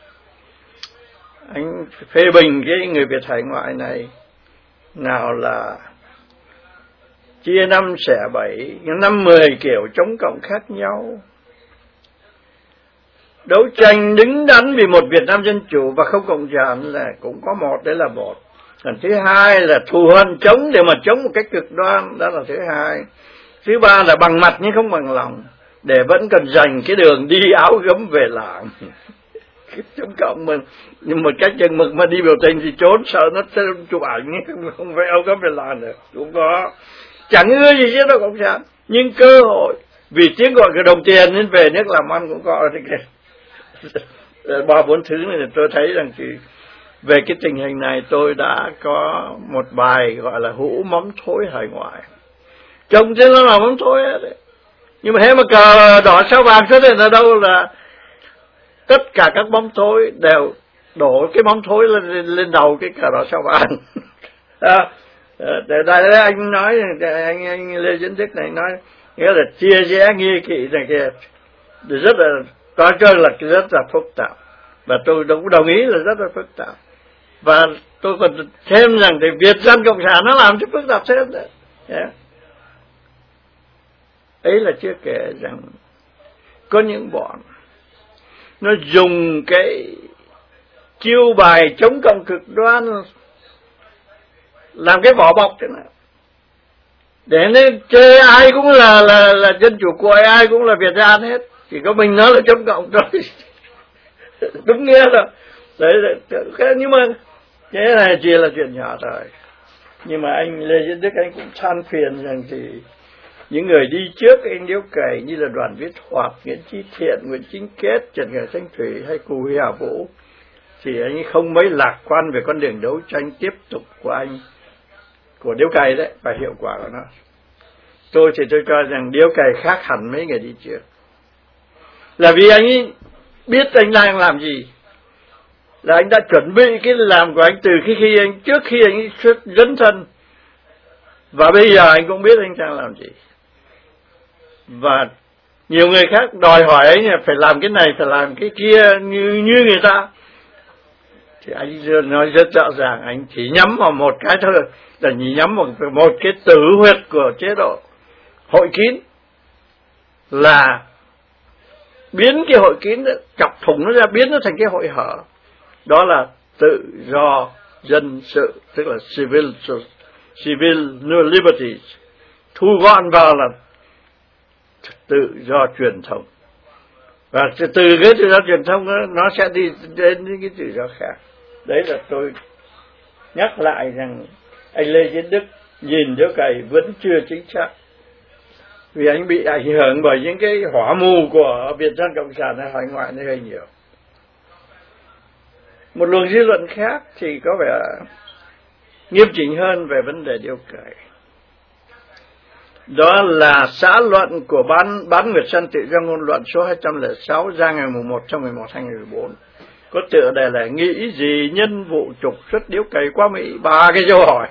anh phê bình cái người Việt hải ngoại này, nào là chia 5 xẻ 7, 5 10 kiểu chống cộng khác nhau, đấu tranh đứng đắn vì một Việt Nam dân chủ và không cộng sản là cũng có một, đấy là một. Còn thứ hai là thù hận chống để mà chống một cách cực đoan, đó là thứ hai. Thứ ba là bằng mặt nhưng không bằng lòng, để vẫn cần dành cái đường đi áo gấm về làng. Chống cộng mà, nhưng một cách chừng mực mà đi biểu tình thì trốn, sợ nó chụp ảnh, không phải áo gấm về làng được. Cũng có, chẳng ưa gì chứ đâu cộng sản, nhưng cơ hội vì tiếng gọi của đồng tiền nên về nước làm ăn cũng có. Ba bốn thứ này tôi thấy rằng thì về cái tình hình này tôi đã có một bài gọi là hũ mắm thối hải ngoại. Trông thế nó là mắm thối hết đấy, nhưng mà thế mà cờ đỏ sao vàng xuất hiện ở đâu là tất cả các mắm thối đều đổ cái mắm thối lên đầu cái cờ đỏ sao vàng. Để đây anh nói, anh Lê Diễn Đức này nói nghĩa là chia rẽ nghi kỵ này kia, rất là coi chơi là rất là phức tạp, và tôi cũng đồng ý là rất là phức tạp. Và tôi còn thêm rằng thì Việt Dân Cộng sản nó làm cho phức tạp thêm đấy. Yeah. Ấy là chưa kể rằng có những bọn nó dùng cái chiêu bài chống cộng cực đoan làm cái vỏ bọc thế nào để nên chê ai cũng là dân chủ cội, ai cũng là Việt An hết, chỉ có mình nó là chống cộng thôi. Đúng nghĩa là đấy, nhưng mà cái này chỉ là chuyện nhỏ thôi. Nhưng mà anh Lê Diễn Đức anh cũng than phiền rằng thì những người đi trước anh Điếu Cày như là Đoàn Viết Hoạt, Nguyễn Chí Thiện, Nguyễn Chính Kết, Trần Khải Thanh Thủy hay Cù Huy Hà Vũ thì anh không mấy lạc quan về con đường đấu tranh tiếp tục của anh, của Điếu Cày đấy, và hiệu quả của nó. Tôi thì tôi cho rằng Điếu Cày khác hẳn mấy người đi trước, là vì anh ấy biết anh đang làm gì, là anh đã chuẩn bị cái làm của anh từ trước khi anh xuất dấn thân, và bây giờ anh cũng biết anh đang làm gì. Và nhiều người khác đòi hỏi anh là phải làm cái này, phải làm cái kia như người ta, thì anh nói rất rõ ràng anh chỉ nhắm vào một cái thôi, là nhắm vào một cái tử huyệt của chế độ hội kín, là biến cái hội kín đó, chọc thủng nó ra, biến nó thành cái hội hở. Đó là tự do dân sự, tức là civil liberties, thu gọn vào là tự do truyền thông. Và từ cái tự do truyền thông đó, nó sẽ đi đến những cái tự do khác. Đấy là tôi nhắc lại rằng anh Lê Diễn Đức nhìn Điếu Cày vẫn chưa chính xác, vì anh bị ảnh hưởng bởi những cái hỏa mù của Việt Dân Cộng sản hay hải ngoại này hơi nhiều. Một luồng dư luận khác thì có vẻ nghiêm chỉnh hơn về vấn đề Điếu Cày. Đó là xã luận của Bán Nguyệt Sơn Tự do ngôn luận số 206 ra ngày 1/11/2014. Có tựa đề là nghĩ gì nhân vụ trục xuất Điếu Cày qua Mỹ, 3 cái dấu hỏi.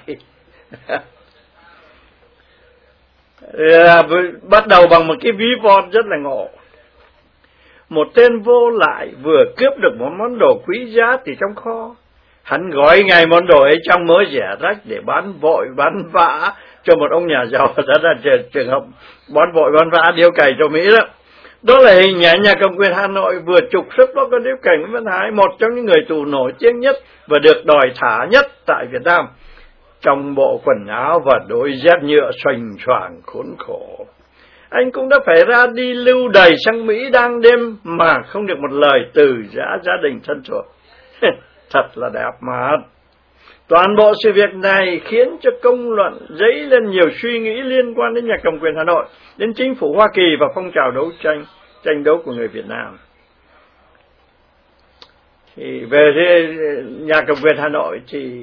Bắt đầu bằng một cái ví von rất là ngộ. Một tên vô lại vừa cướp được một món đồ quý giá từ trong kho. Hắn gói ngay món đồ ấy trong mớ rẻ rách để bán vội bán vã cho một ông nhà giàu. Đó là trường hợp bán vội bán vã Điếu Cày cho Mỹ đó. Đó là hình ảnh nhà cầm quyền Hà Nội vừa trục xuất bác con Điếu Cày Nguyễn Văn Hải, một trong những người tù nổi tiếng nhất và được đòi thả nhất tại Việt Nam, trong bộ quần áo và đôi dép nhựa xoành xoàng khốn khổ. Anh cũng đã phải ra đi lưu đày sang Mỹ đang đêm mà không được một lời từ giã gia đình thân thuộc. Thật là đẹp mà. Toàn bộ sự việc này khiến cho công luận dấy lên nhiều suy nghĩ liên quan đến nhà cầm quyền Hà Nội, đến chính phủ Hoa Kỳ và phong trào tranh đấu của người Việt Nam. Thì về nhà cầm quyền Hà Nội thì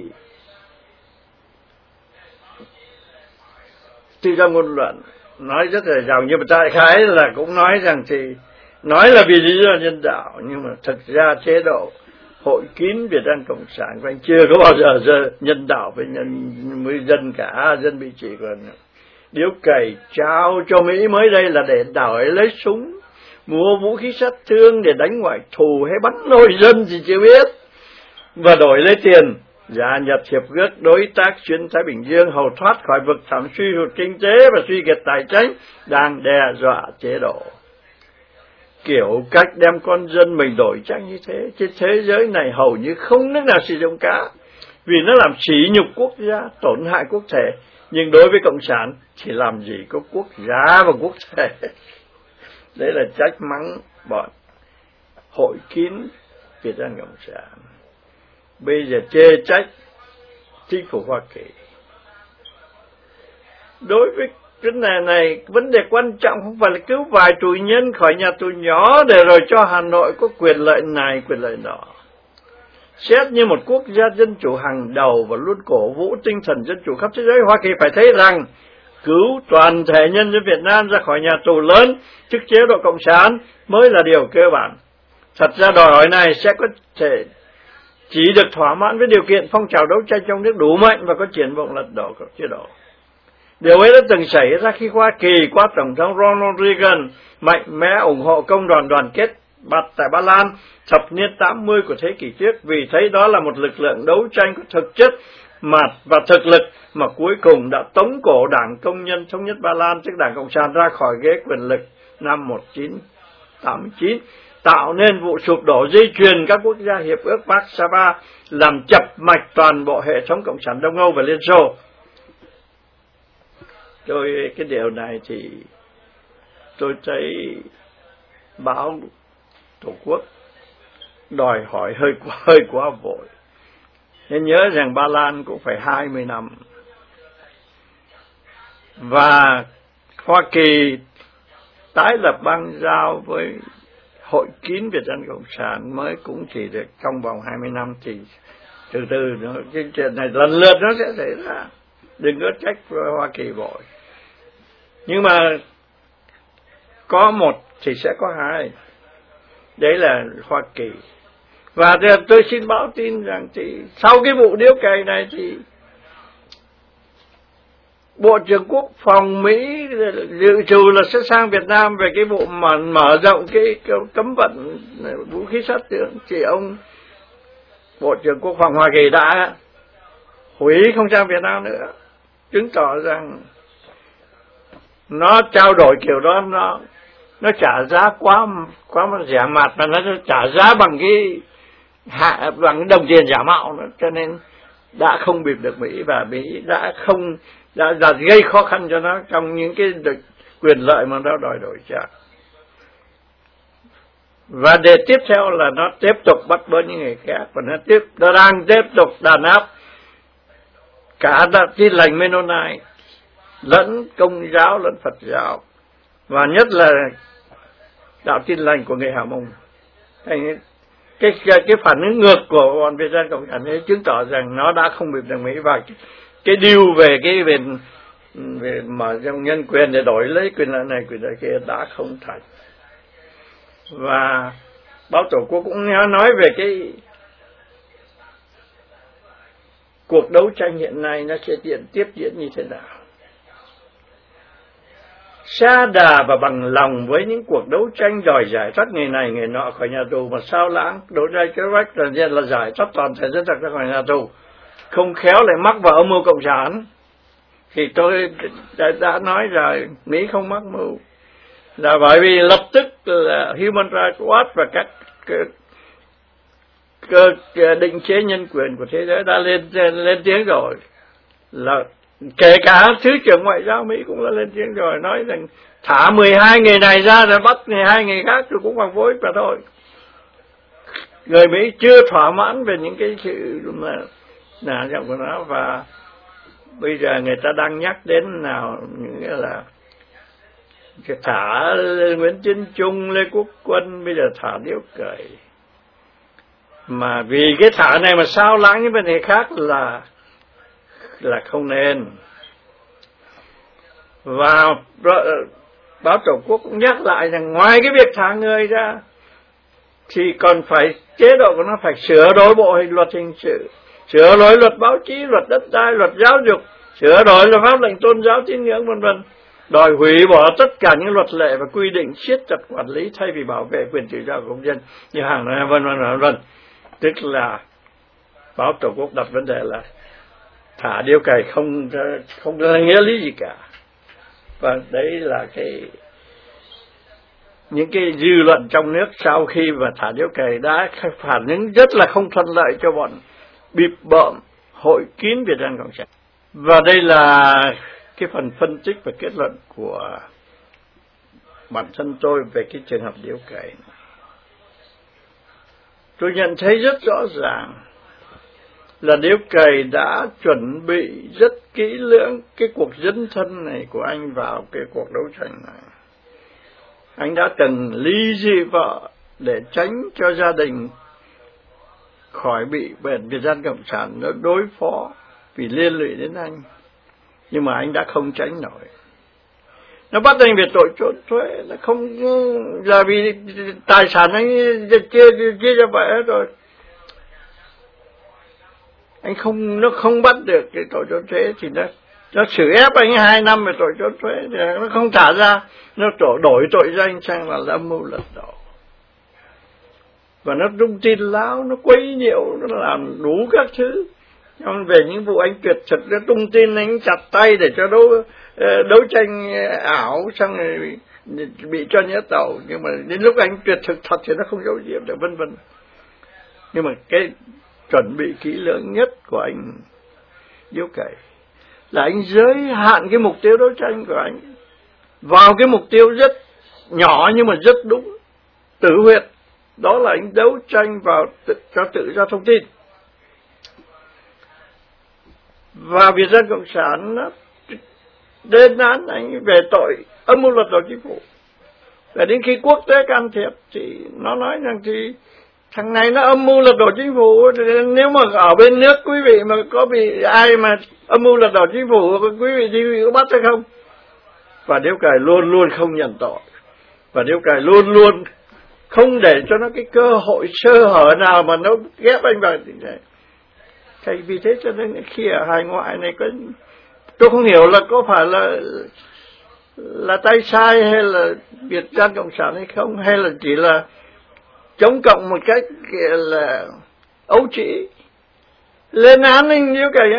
tự do ngôn luận nói rất là giàu, nhưng mà đại khái là cũng nói rằng thì nói là vì lý do nhân đạo, nhưng mà thực ra chế độ hội kín Việt Nam Cộng sản của anh chưa có bao giờ nhân đạo với dân cả, dân bị chỉ còn Điếu Cày trao cho Mỹ mới đây là để đổi lấy súng, mua vũ khí sát thương để đánh ngoại thù hay bắn nổi dân thì chưa biết, và đổi lấy tiền gia nhập hiệp ước đối tác xuyên Thái Bình Dương, hầu thoát khỏi vực thẳm suy hụt kinh tế và suy kiệt tài chính đang đe dọa chế độ. Kiểu cách đem con dân mình đổi trắng như thế, trên thế giới này hầu như không nước nào sử dụng cả, vì nó làm sỉ nhục quốc gia, tổn hại quốc thể, Nhưng đối với Cộng sản thì làm gì có quốc gia và quốc thể. Đấy là trách mắng bọn hội kín Việt Nam Cộng sản. Bây giờ chê trách chính phủ Hoa Kỳ. Đối với cái này vấn đề quan trọng không phải là cứu vài tù nhân khỏi nhà tù nhỏ để rồi cho Hà Nội có quyền lợi này, quyền lợi nọ. Xét như một quốc gia dân chủ hàng đầu và luôn cổ vũ tinh thần dân chủ khắp thế giới, Hoa Kỳ phải thấy rằng cứu toàn thể nhân dân Việt Nam ra khỏi nhà tù lớn trước chế độ Cộng sản mới là điều cơ bản. Thật ra đòi hỏi này sẽ có thể chỉ được thỏa mãn với điều kiện phong trào đấu tranh trong nước đủ mạnh và có triển vọng lật đổ các chế độ. Điều ấy đã từng xảy ra khi Hoa Kỳ qua Tổng thống Ronald Reagan mạnh mẽ ủng hộ công đoàn đoàn kết tại Ba Lan thập niên 80 của thế kỷ trước, vì thấy đó là một lực lượng đấu tranh có thực chất và thực lực mà cuối cùng đã tống cổ Đảng Công nhân Thống nhất Ba Lan, tức Đảng Cộng sản, ra khỏi ghế quyền lực năm 1989, tạo nên vụ sụp đổ dây chuyền các quốc gia hiệp ước Warsaw, làm chập mạch toàn bộ hệ thống Cộng sản Đông Âu và Liên Xô. Cái điều này thì tôi thấy báo Tổ quốc đòi hỏi hơi quá vội. Nên nhớ rằng Ba Lan cũng phải 20 năm. Và Hoa Kỳ tái lập bang giao với hội kín Việt Nam Cộng sản mới cũng chỉ được trong vòng 20 năm, thì từ từ nó, cái chuyện này lần lượt nó sẽ xảy ra. Đừng có trách Hoa Kỳ vội. Nhưng mà có một thì sẽ có hai. Đấy là Hoa Kỳ. Và tôi xin báo tin rằng thì sau cái vụ điếu cày này thì Bộ trưởng Quốc phòng Mỹ dự trù là sẽ sang Việt Nam về cái vụ mà mở rộng cái cấm vận vũ khí sát thương, thì ông Bộ trưởng Quốc phòng Hoa Kỳ đã hủy không sang Việt Nam nữa, chứng tỏ rằng nó trao đổi kiểu đó nó trả giá quá rẻ mạt, mà nó trả giá bằng bằng đồng tiền giả mạo nữa, cho nên đã không bịp được Mỹ, và Mỹ đã gây khó khăn cho nó trong những cái quyền lợi mà nó đòi đổi trả. Và để tiếp theo là nó tiếp tục bắt bớ những người khác, và nó đang tiếp tục đàn áp cả Đạo Tin Lành Mennonite lẫn Công giáo lẫn Phật giáo, và nhất là Đạo Tin Lành của người Hà Mông. Cái phản ứng ngược của bọn Việt Nam Cộng sản ấy chứng tỏ rằng nó đã không bị được Mỹ, và cái deal về mở rộng nhân quyền để đổi lấy quyền lợi này quyền lợi kia đã không thành. Và báo Tổ quốc cũng nói về cái cuộc đấu tranh hiện nay nó sẽ tiếp diễn như thế nào. Sa đà và bằng lòng với những cuộc đấu tranh đòi giải thoát người này người nọ khỏi nhà tù, mà sao lãng đối với cái vách là giải thoát toàn thể dân tộc ra khỏi nhà tù, không khéo lại mắc vào âm mưu cộng sản. Thì tôi đã nói rồi, Mỹ không mắc mưu là bởi vì lập tức là Human Rights Watch và các cơ định chế nhân quyền của thế giới đã lên tiếng rồi, là kể cả Thứ trưởng Ngoại giao Mỹ cũng đã lên tiếng rồi, nói rằng thả 12 người này ra rồi bắt 12 người khác rồi cũng bằng vối mà thôi. Người Mỹ chưa thỏa mãn về những cái sự mà giọng của nó, và bây giờ người ta đang nhắc đến nghĩa là thả Nguyễn Tiến Trung, Lê Quốc Quân, bây giờ thả Điếu Cày. Mà vì cái thả này mà sao lãng những vấn đề khác là không nên. Và báo Tổ quốc cũng nhắc lại rằng ngoài cái việc thả người ra thì còn phải chế độ của nó phải sửa đổi bộ luật hình sự, sửa đổi luật báo chí, luật đất đai, luật giáo dục, sửa đổi luật pháp lệnh tôn giáo tín ngưỡng vân vân, đòi hủy bỏ tất cả những luật lệ và quy định siết chặt quản lý thay vì bảo vệ quyền tự do của công dân như hàng này vân vân. Tức là báo Tổ quốc đặt vấn đề là thả Điếu Cày không có nghĩa lý gì cả. Và đấy là những cái dư luận trong nước sau khi mà thả Điếu Cày đã phản ứng rất là không thuận lợi cho bọn bịp bợm hội kín Việt Nam Cộng sản. Và đây là cái phần phân tích và kết luận của bản thân tôi về cái trường hợp điếu cày. Tôi nhận thấy rất rõ ràng là điếu cày đã chuẩn bị rất kỹ lưỡng cái cuộc dấn thân này của anh vào cái cuộc đấu tranh này. Anh đã từng ly dị vợ để tránh cho gia đình khỏi bị Việt Dân Cộng sản nó đối phó vì liên lụy đến anh. Nhưng mà anh đã không tránh nổi. Nó bắt anh về tội trốn thuế, là không là vì tài sản anh chia cho vợ rồi. Anh không, nó không bắt được cái tội trốn thuế thì nó xử ép anh 2 năm về tội trốn thuế, thì nó không trả ra, nó đổi tội danh sang là âm mưu lật đổ. Và nó tung tin láo, nó quấy nhiễu, nó làm đủ các thứ. Nhưng về những vụ anh tuyệt thực, nó tung tin anh chặt tay để cho đấu tranh ảo, xong rồi bị cho nhớ tàu. Nhưng mà đến lúc anh tuyệt thực thật thì nó không giấu diếm được, vân vân. Nhưng mà cái chuẩn bị kỹ lưỡng nhất của anh điếu cày là anh giới hạn cái mục tiêu đấu tranh của anh vào cái mục tiêu rất nhỏ nhưng mà rất đúng, tự huyệt. Đó là anh đấu tranh vào cho tự do thông tin. Và Việt Dân Cộng sản nó lên án anh về tội âm mưu lật đổ chính phủ. Và đến khi quốc tế can thiệp thì nó nói rằng thì thằng này nó âm mưu lật đổ chính phủ. Nếu mà ở bên nước quý vị mà có bị ai mà âm mưu lật đổ chính phủ, quý vị có bắt hay không? Và điếu cày luôn luôn không nhận tội. Và điếu cày luôn luôn không để cho nó cái cơ hội sơ hở nào mà nó ghép anh vào tình này. Thì vì thế cho nên khi ở hải ngoại này tôi không hiểu là có phải là tay sai hay là Việt Dân Cộng sản hay không, hay là chỉ là chống cộng một cách là ấu trĩ lên án anh điếu cày.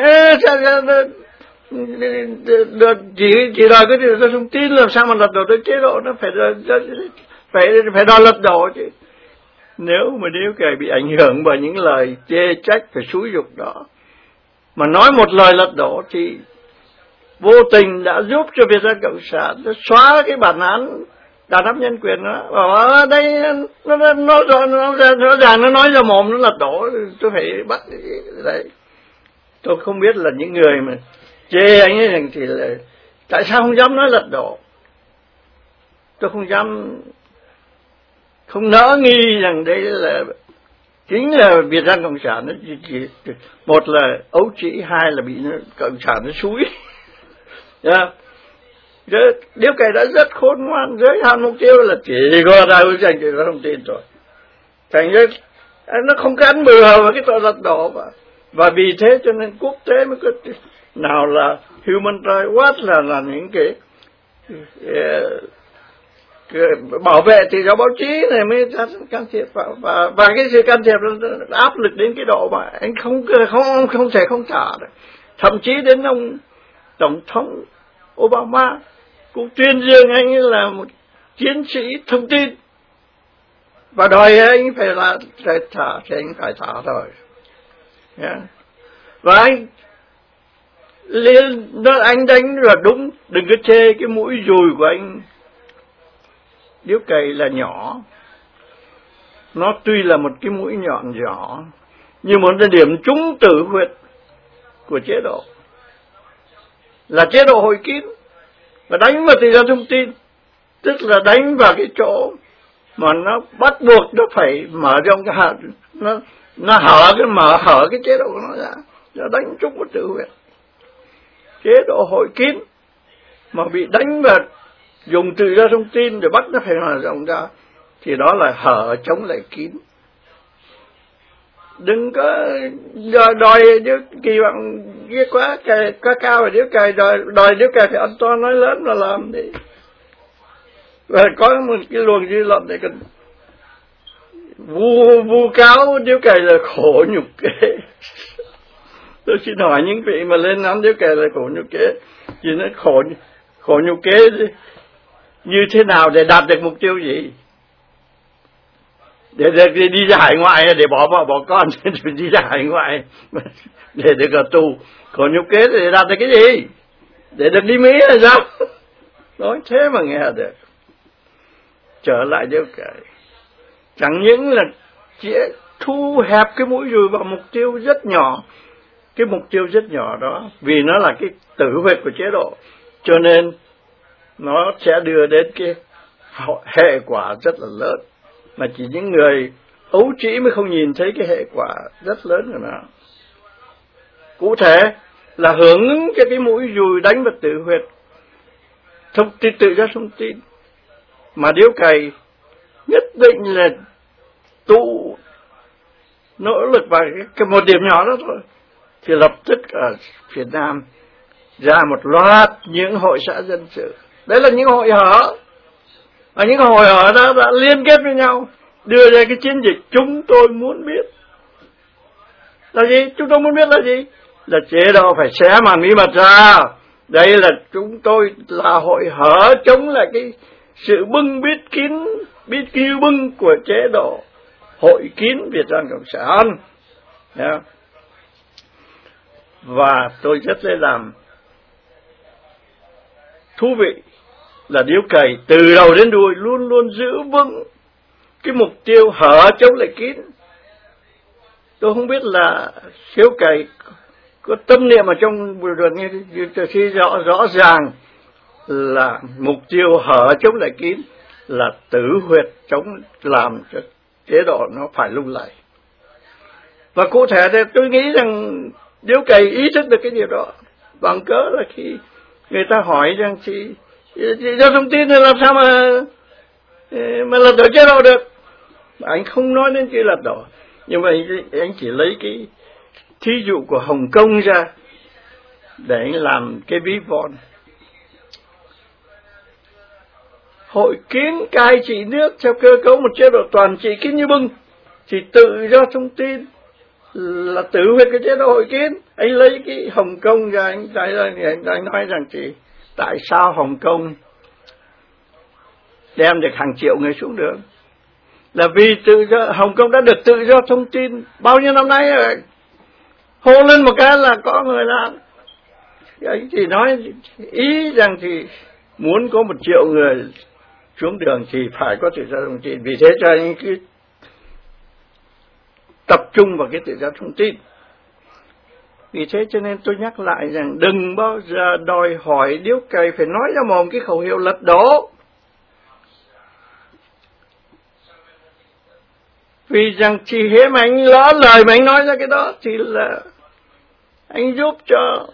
Chỉ đòi cái điều tôi không tin, làm sao mà lật đổ tới chế độ, nó phải đòi lật đổ chứ. Nếu mà điếu cày bị ảnh hưởng bởi những lời chê trách và xúi giục đó, mà nói một lời lật đổ thì vô tình đã giúp cho Việt Dân Cộng sản xóa cái bản án đàn áp nhân quyền đó. Ở đây nó nói ra mồm nó lật đổ, tôi phải bắt đấy. Tôi không biết là những người mà chê anh ấy rằng thì là tại sao không dám nói lật đổ. Tôi không nỡ nghi rằng đây là chính là Việt Dân Cộng sản. Nó chỉ một là ấu trĩ, hai là bị Cộng sản nó xúi. Điếu cày đã rất khôn ngoan, giới hạn mục tiêu là chỉ có ra đấu tranh, chỉ có thông tin rồi. Thành ra nó không cán bừa vào cái tội lật đổ mà. Và vì thế cho nên quốc tế mới có nào là Human Rights Watch, là những cái bảo vệ tự do báo chí này mới can thiệp vào. Và cái sự can thiệp nó áp lực đến cái độ mà anh không thể không trả được. Thậm chí đến ông Tổng thống Obama cũng tuyên dương anh là một chiến sĩ thông tin và đòi anh phải thả, thì anh phải thả rồi. Yeah. Và anh đánh là đúng, đừng có chê cái mũi dùi của anh điếu cày là nhỏ. Nó tuy là một cái mũi nhọn nhỏ, nhưng một cái điểm trúng tử huyệt của chế độ là chế độ hội kín. Và đánh vào tự do thông tin, tức là đánh vào cái chỗ mà nó bắt buộc nó phải mở rộng cái hạt, nó hở cái chế độ của nó ra, nó đánh trúng một tử huyệt. Chế độ hội kín mà bị đánh vào dùng tự do thông tin để bắt nó phải mở rộng ra, thì đó là hở chống lại kín. Đừng có đòi kỳ vọng quá cao và điếu cày, đòi điếu cày phải ăn to nói lớn mà làm đi. Và có một cái luồng dư luận để cần vu cáo điếu cày là khổ nhục kế. Tôi xin hỏi những vị mà lên án điếu cày là khổ nhục kế, thì nó khổ nhục kế như thế nào để đạt được mục tiêu gì? để đi ra hải ngoại, để bỏ con đi ra hải ngoại để được ở tù. Còn nhục kế để đạt được cái gì? Để được đi Mỹ là sao? Nói thế mà nghe được. Trở lại điếu cày, chẳng những là chỉ thu hẹp cái mũi dùi vào mục tiêu rất nhỏ. Cái mục tiêu rất nhỏ đó, vì nó là cái tử huyệt của chế độ, cho nên nó sẽ đưa đến cái hệ quả rất là lớn, mà chỉ những người ấu trĩ mới không nhìn thấy cái hệ quả rất lớn của nó. Cụ thể là hưởng ứng cho cái mũi dùi đánh vào tử huyệt, thông tin, tự do thông tin, mà điếu cày nhất định là tụ nỗ lực vào cái một điểm nhỏ đó thôi, thì lập tức ở Việt Nam ra một loạt những hội xã dân sự. Đấy là những hội hở, và những hội hở đó đã liên kết với nhau đưa ra cái chiến dịch chúng tôi muốn biết là gì. Chúng tôi muốn biết là gì? Là chế độ phải xé màn bí mật ra. Đây là chúng tôi là hội hở chống lại cái sự bít kín bưng của chế độ hội kín Việt Nam Cộng sản. Yeah. Và tôi rất lấy làm thú vị là điếu cày từ đầu đến đuôi luôn luôn giữ vững cái mục tiêu hở chống lại kín. Tôi không biết là điếu cày có tâm niệm ở trong buổi luận nghe khi rõ ràng là mục tiêu hở chống lại kín là tử huyệt chống làm cho chế độ nó phải lung lay. Và cụ thể thì tôi nghĩ rằng điếu cày ý thức được cái điều đó, bằng cớ là khi người ta hỏi rằng thì do thông tin thì làm sao mà lật đổ chế độ được. Anh không nói đến chuyện lật đổ, nhưng mà anh chỉ lấy cái thí dụ của Hồng Kông ra để anh làm cái ví von. Hội kín cai trị nước theo cơ cấu một chế độ toàn trị kín như bưng, thì tự do thông tin là tử huyệt cái chế độ hội kín. Anh lấy cái Hồng Kông ra, anh nói rằng thì tại sao Hồng Kông đem được hàng triệu người xuống đường, là vì Hồng Kông đã được tự do thông tin bao nhiêu năm nay rồi. Hô lên một cái là có người làm. Anh thì nói ý rằng thì muốn có 1 triệu người xuống đường thì phải có tự do thông tin. Vì thế cho anh cứ tập trung vào cái tự do thông tin. Vì thế cho nên tôi nhắc lại rằng đừng bao giờ đòi hỏi điếu cày phải nói ra mồm cái khẩu hiệu lật đổ. Vì rằng chỉ hễ mà anh lỡ lời mà anh nói ra cái đó thì là anh giúp cho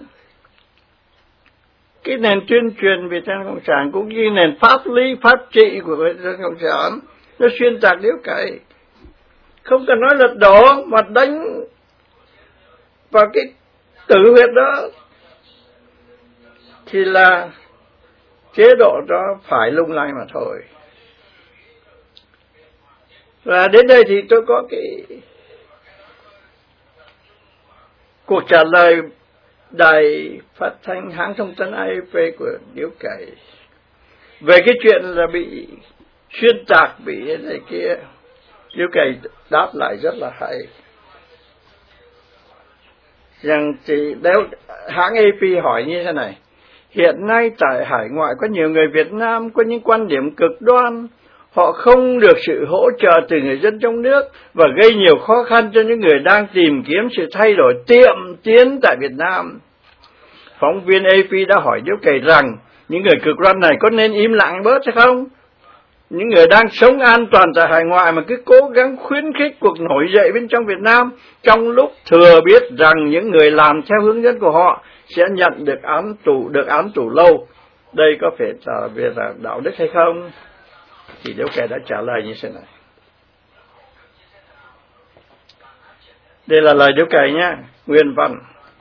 cái nền tuyên truyền Việt Nam Cộng sản cũng như nền pháp lý, pháp trị của Việt Nam Cộng sản nó xuyên tạc điếu cày. Không cần nói lật đổ mà đánh vào cái tử huyệt đó thì là chế độ đó phải lung lay mà thôi. Và đến đây thì tôi có cái cuộc trả lời đài phát thanh hãng thông tấn AFP của điếu cày về cái chuyện là bị xuyên tạc, bị này kia. Điếu cày đáp lại rất là hay rằng thì nếu hãng AP hỏi như thế này: hiện nay tại hải ngoại có nhiều người Việt Nam có những quan điểm cực đoan, họ không được sự hỗ trợ từ người dân trong nước và gây nhiều khó khăn cho những người đang tìm kiếm sự thay đổi tiệm tiến tại Việt Nam. Phóng viên AP đã hỏi điếu cày rằng những người cực đoan này có nên im lặng bớt hay không? Những người đang sống an toàn tại hải ngoại mà cứ cố gắng khuyến khích cuộc nổi dậy bên trong Việt Nam, trong lúc thừa biết rằng những người làm theo hướng dẫn của họ sẽ nhận được án tù lâu. Đây có phải là về đạo đức hay không? Thì điếu cày đã trả lời như thế này. Đây là lời điếu cày nhé, nguyên văn.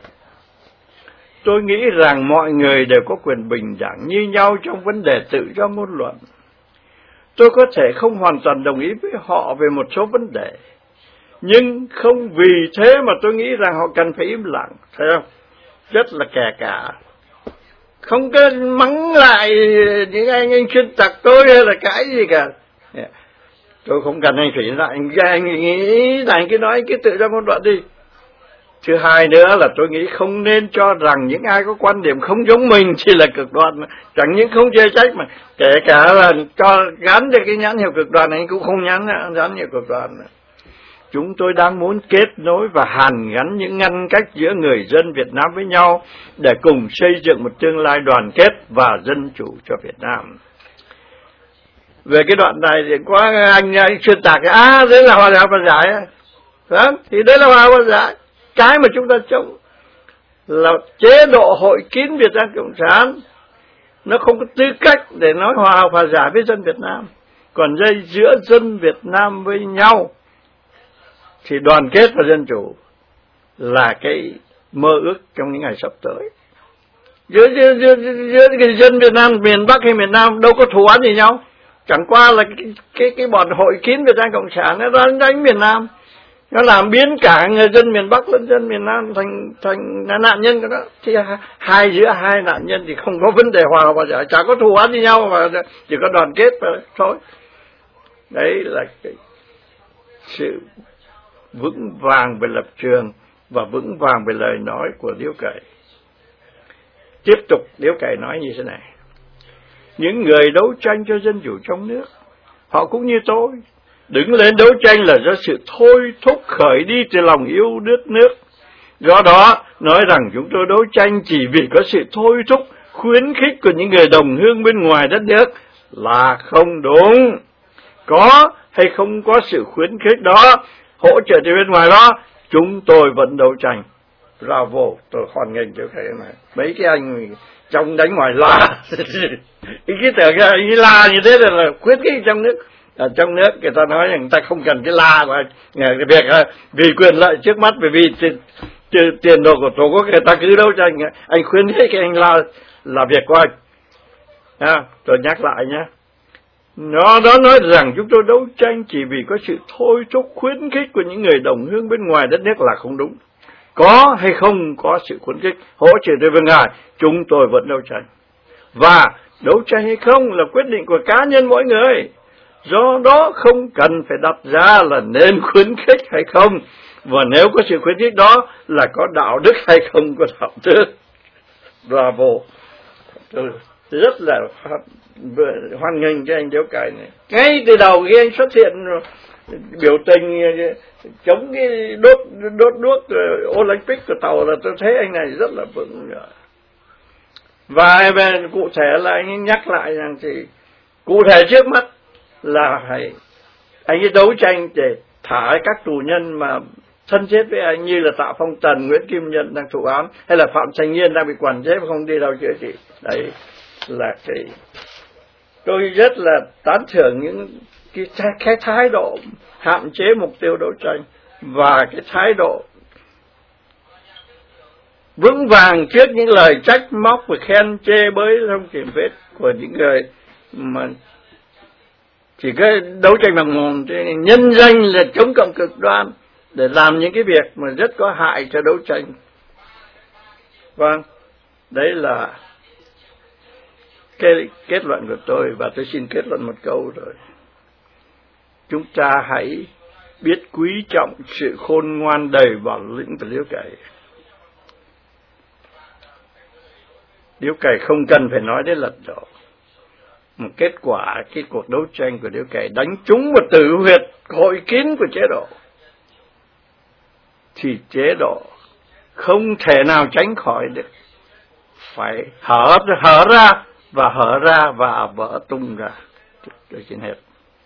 Tôi nghĩ rằng mọi người đều có quyền bình đẳng như nhau trong vấn đề tự do ngôn luận. Tôi có thể không hoàn toàn đồng ý với họ về một số vấn đề, nhưng không vì thế mà tôi nghĩ rằng họ cần phải im lặng. Thấy không? Rất là kè cả. Không có mắng lại những anh chuyên tạc tôi hay là cái gì cả. Tôi không cần anh thủy lại, anh nghĩ là anh cứ nói cái tự do ngôn luận đi. Thứ hai nữa là tôi nghĩ không nên cho rằng những ai có quan điểm không giống mình chỉ là cực đoan, chẳng những không chê trách mà kể cả là cho gắn cho cái nhãn hiệu cực đoan, anh cũng không gắn hiệu cực đoan. Chúng tôi đang muốn kết nối và hàn gắn những ngăn cách giữa người dân Việt Nam với nhau để cùng xây dựng một tương lai đoàn kết và dân chủ cho Việt Nam. Về cái đoạn này thì có anh xuyên tạc đấy là hòa giải, phải, thì đấy là hòa giải. Cái mà chúng ta chống là chế độ hội kín Việt Nam Cộng sản, nó không có tư cách để nói hòa giải với dân Việt Nam. Còn dây giữa dân Việt Nam với nhau thì đoàn kết và dân chủ là cái mơ ước trong những ngày sắp tới. Giữa cái dân Việt Nam, miền Bắc hay miền Nam đâu có thù oán gì nhau. Chẳng qua là cái bọn hội kín Việt Nam Cộng sản nó đánh miền Nam, nó làm biến cả người dân miền Bắc lẫn dân miền Nam thành nạn nhân của nó. Thì giữa hai nạn nhân thì không có vấn đề hòa giải, chả có thù oán gì nhau mà chỉ có đoàn kết và thôi. Đấy là cái sự vững vàng về lập trường và vững vàng về lời nói của Điếu Cày. Tiếp tục Điếu Cày nói như thế này: những người đấu tranh cho dân chủ trong nước, họ cũng như tôi, đứng lên đấu tranh là do sự thôi thúc khởi đi từ lòng yêu đất nước. Do đó, nói rằng chúng tôi đấu tranh chỉ vì có sự thôi thúc, khuyến khích của những người đồng hương bên ngoài đất nước là không đúng. Có hay không có sự khuyến khích đó, hỗ trợ từ bên ngoài đó, chúng tôi vẫn đấu tranh. Bravo, tôi hoan nghênh chỗ cái này. Mấy cái anh trong đánh ngoài la, cái tưởng anh la như thế là khuyến khích trong nước. Ở trong nước người ta nói rằng người ta không cần cái la mà việc vì quyền lợi trước mắt, bởi vì tiền đồ của Tổ quốc người ta cứ đấu tranh. Anh khuyến khích anh là việc của anh. Tôi nhắc lại nhé. Nó đó nói rằng chúng tôi đấu tranh chỉ vì có sự thôi thúc khuyến khích của những người đồng hương bên ngoài đất nước là không đúng. Có hay không có sự khuyến khích, hỗ trợ từ bên ngoài, chúng tôi vẫn đấu tranh. Và đấu tranh hay không là quyết định của cá nhân mỗi người. Do đó không cần phải đặt ra là nên khuyến khích hay không. Và nếu có sự khuyến khích đó là có đạo đức hay không có đạo đức. Bravo. Tôi rất là hoan nghênh cái anh Điếu Cày này. Ngay từ đầu khi anh xuất hiện biểu tình chống cái đốt đuốc Olympic của Tàu là tôi thấy anh này rất là vững. Và cụ thể là anh nhắc lại rằng thì cụ thể trước mắt là anh ấy đấu tranh để thả các tù nhân mà thân chết với anh, như là Tạ Phong Tần, Nguyễn Kim Nhân đang thụ án, hay là Phạm Thành Nhiên đang bị quản chế và không đi đâu chữa trị. Đấy là cái tôi rất là tán thưởng những cái thái độ hạn chế mục tiêu đấu tranh và cái thái độ vững vàng trước những lời trách móc và khen chê bới không kiểm vết của những người mà chỉ có đấu tranh bằng mồm, nhân danh là chống cộng cực đoan để làm những cái việc mà rất có hại cho đấu tranh. Vâng, đấy là cái kết luận của tôi, và tôi xin kết luận một câu rồi. Chúng ta hãy biết quý trọng sự khôn ngoan đầy bản lĩnh của Điếu Cày. Điếu Cày không cần phải nói đến lật đổ. Một kết quả cái cuộc đấu tranh của Điếu Cày đánh trúng vào tử huyệt hội kín của chế độ, thì chế độ không thể nào tránh khỏi được, phải hở ra và vỡ tung ra. Tôi xin hết.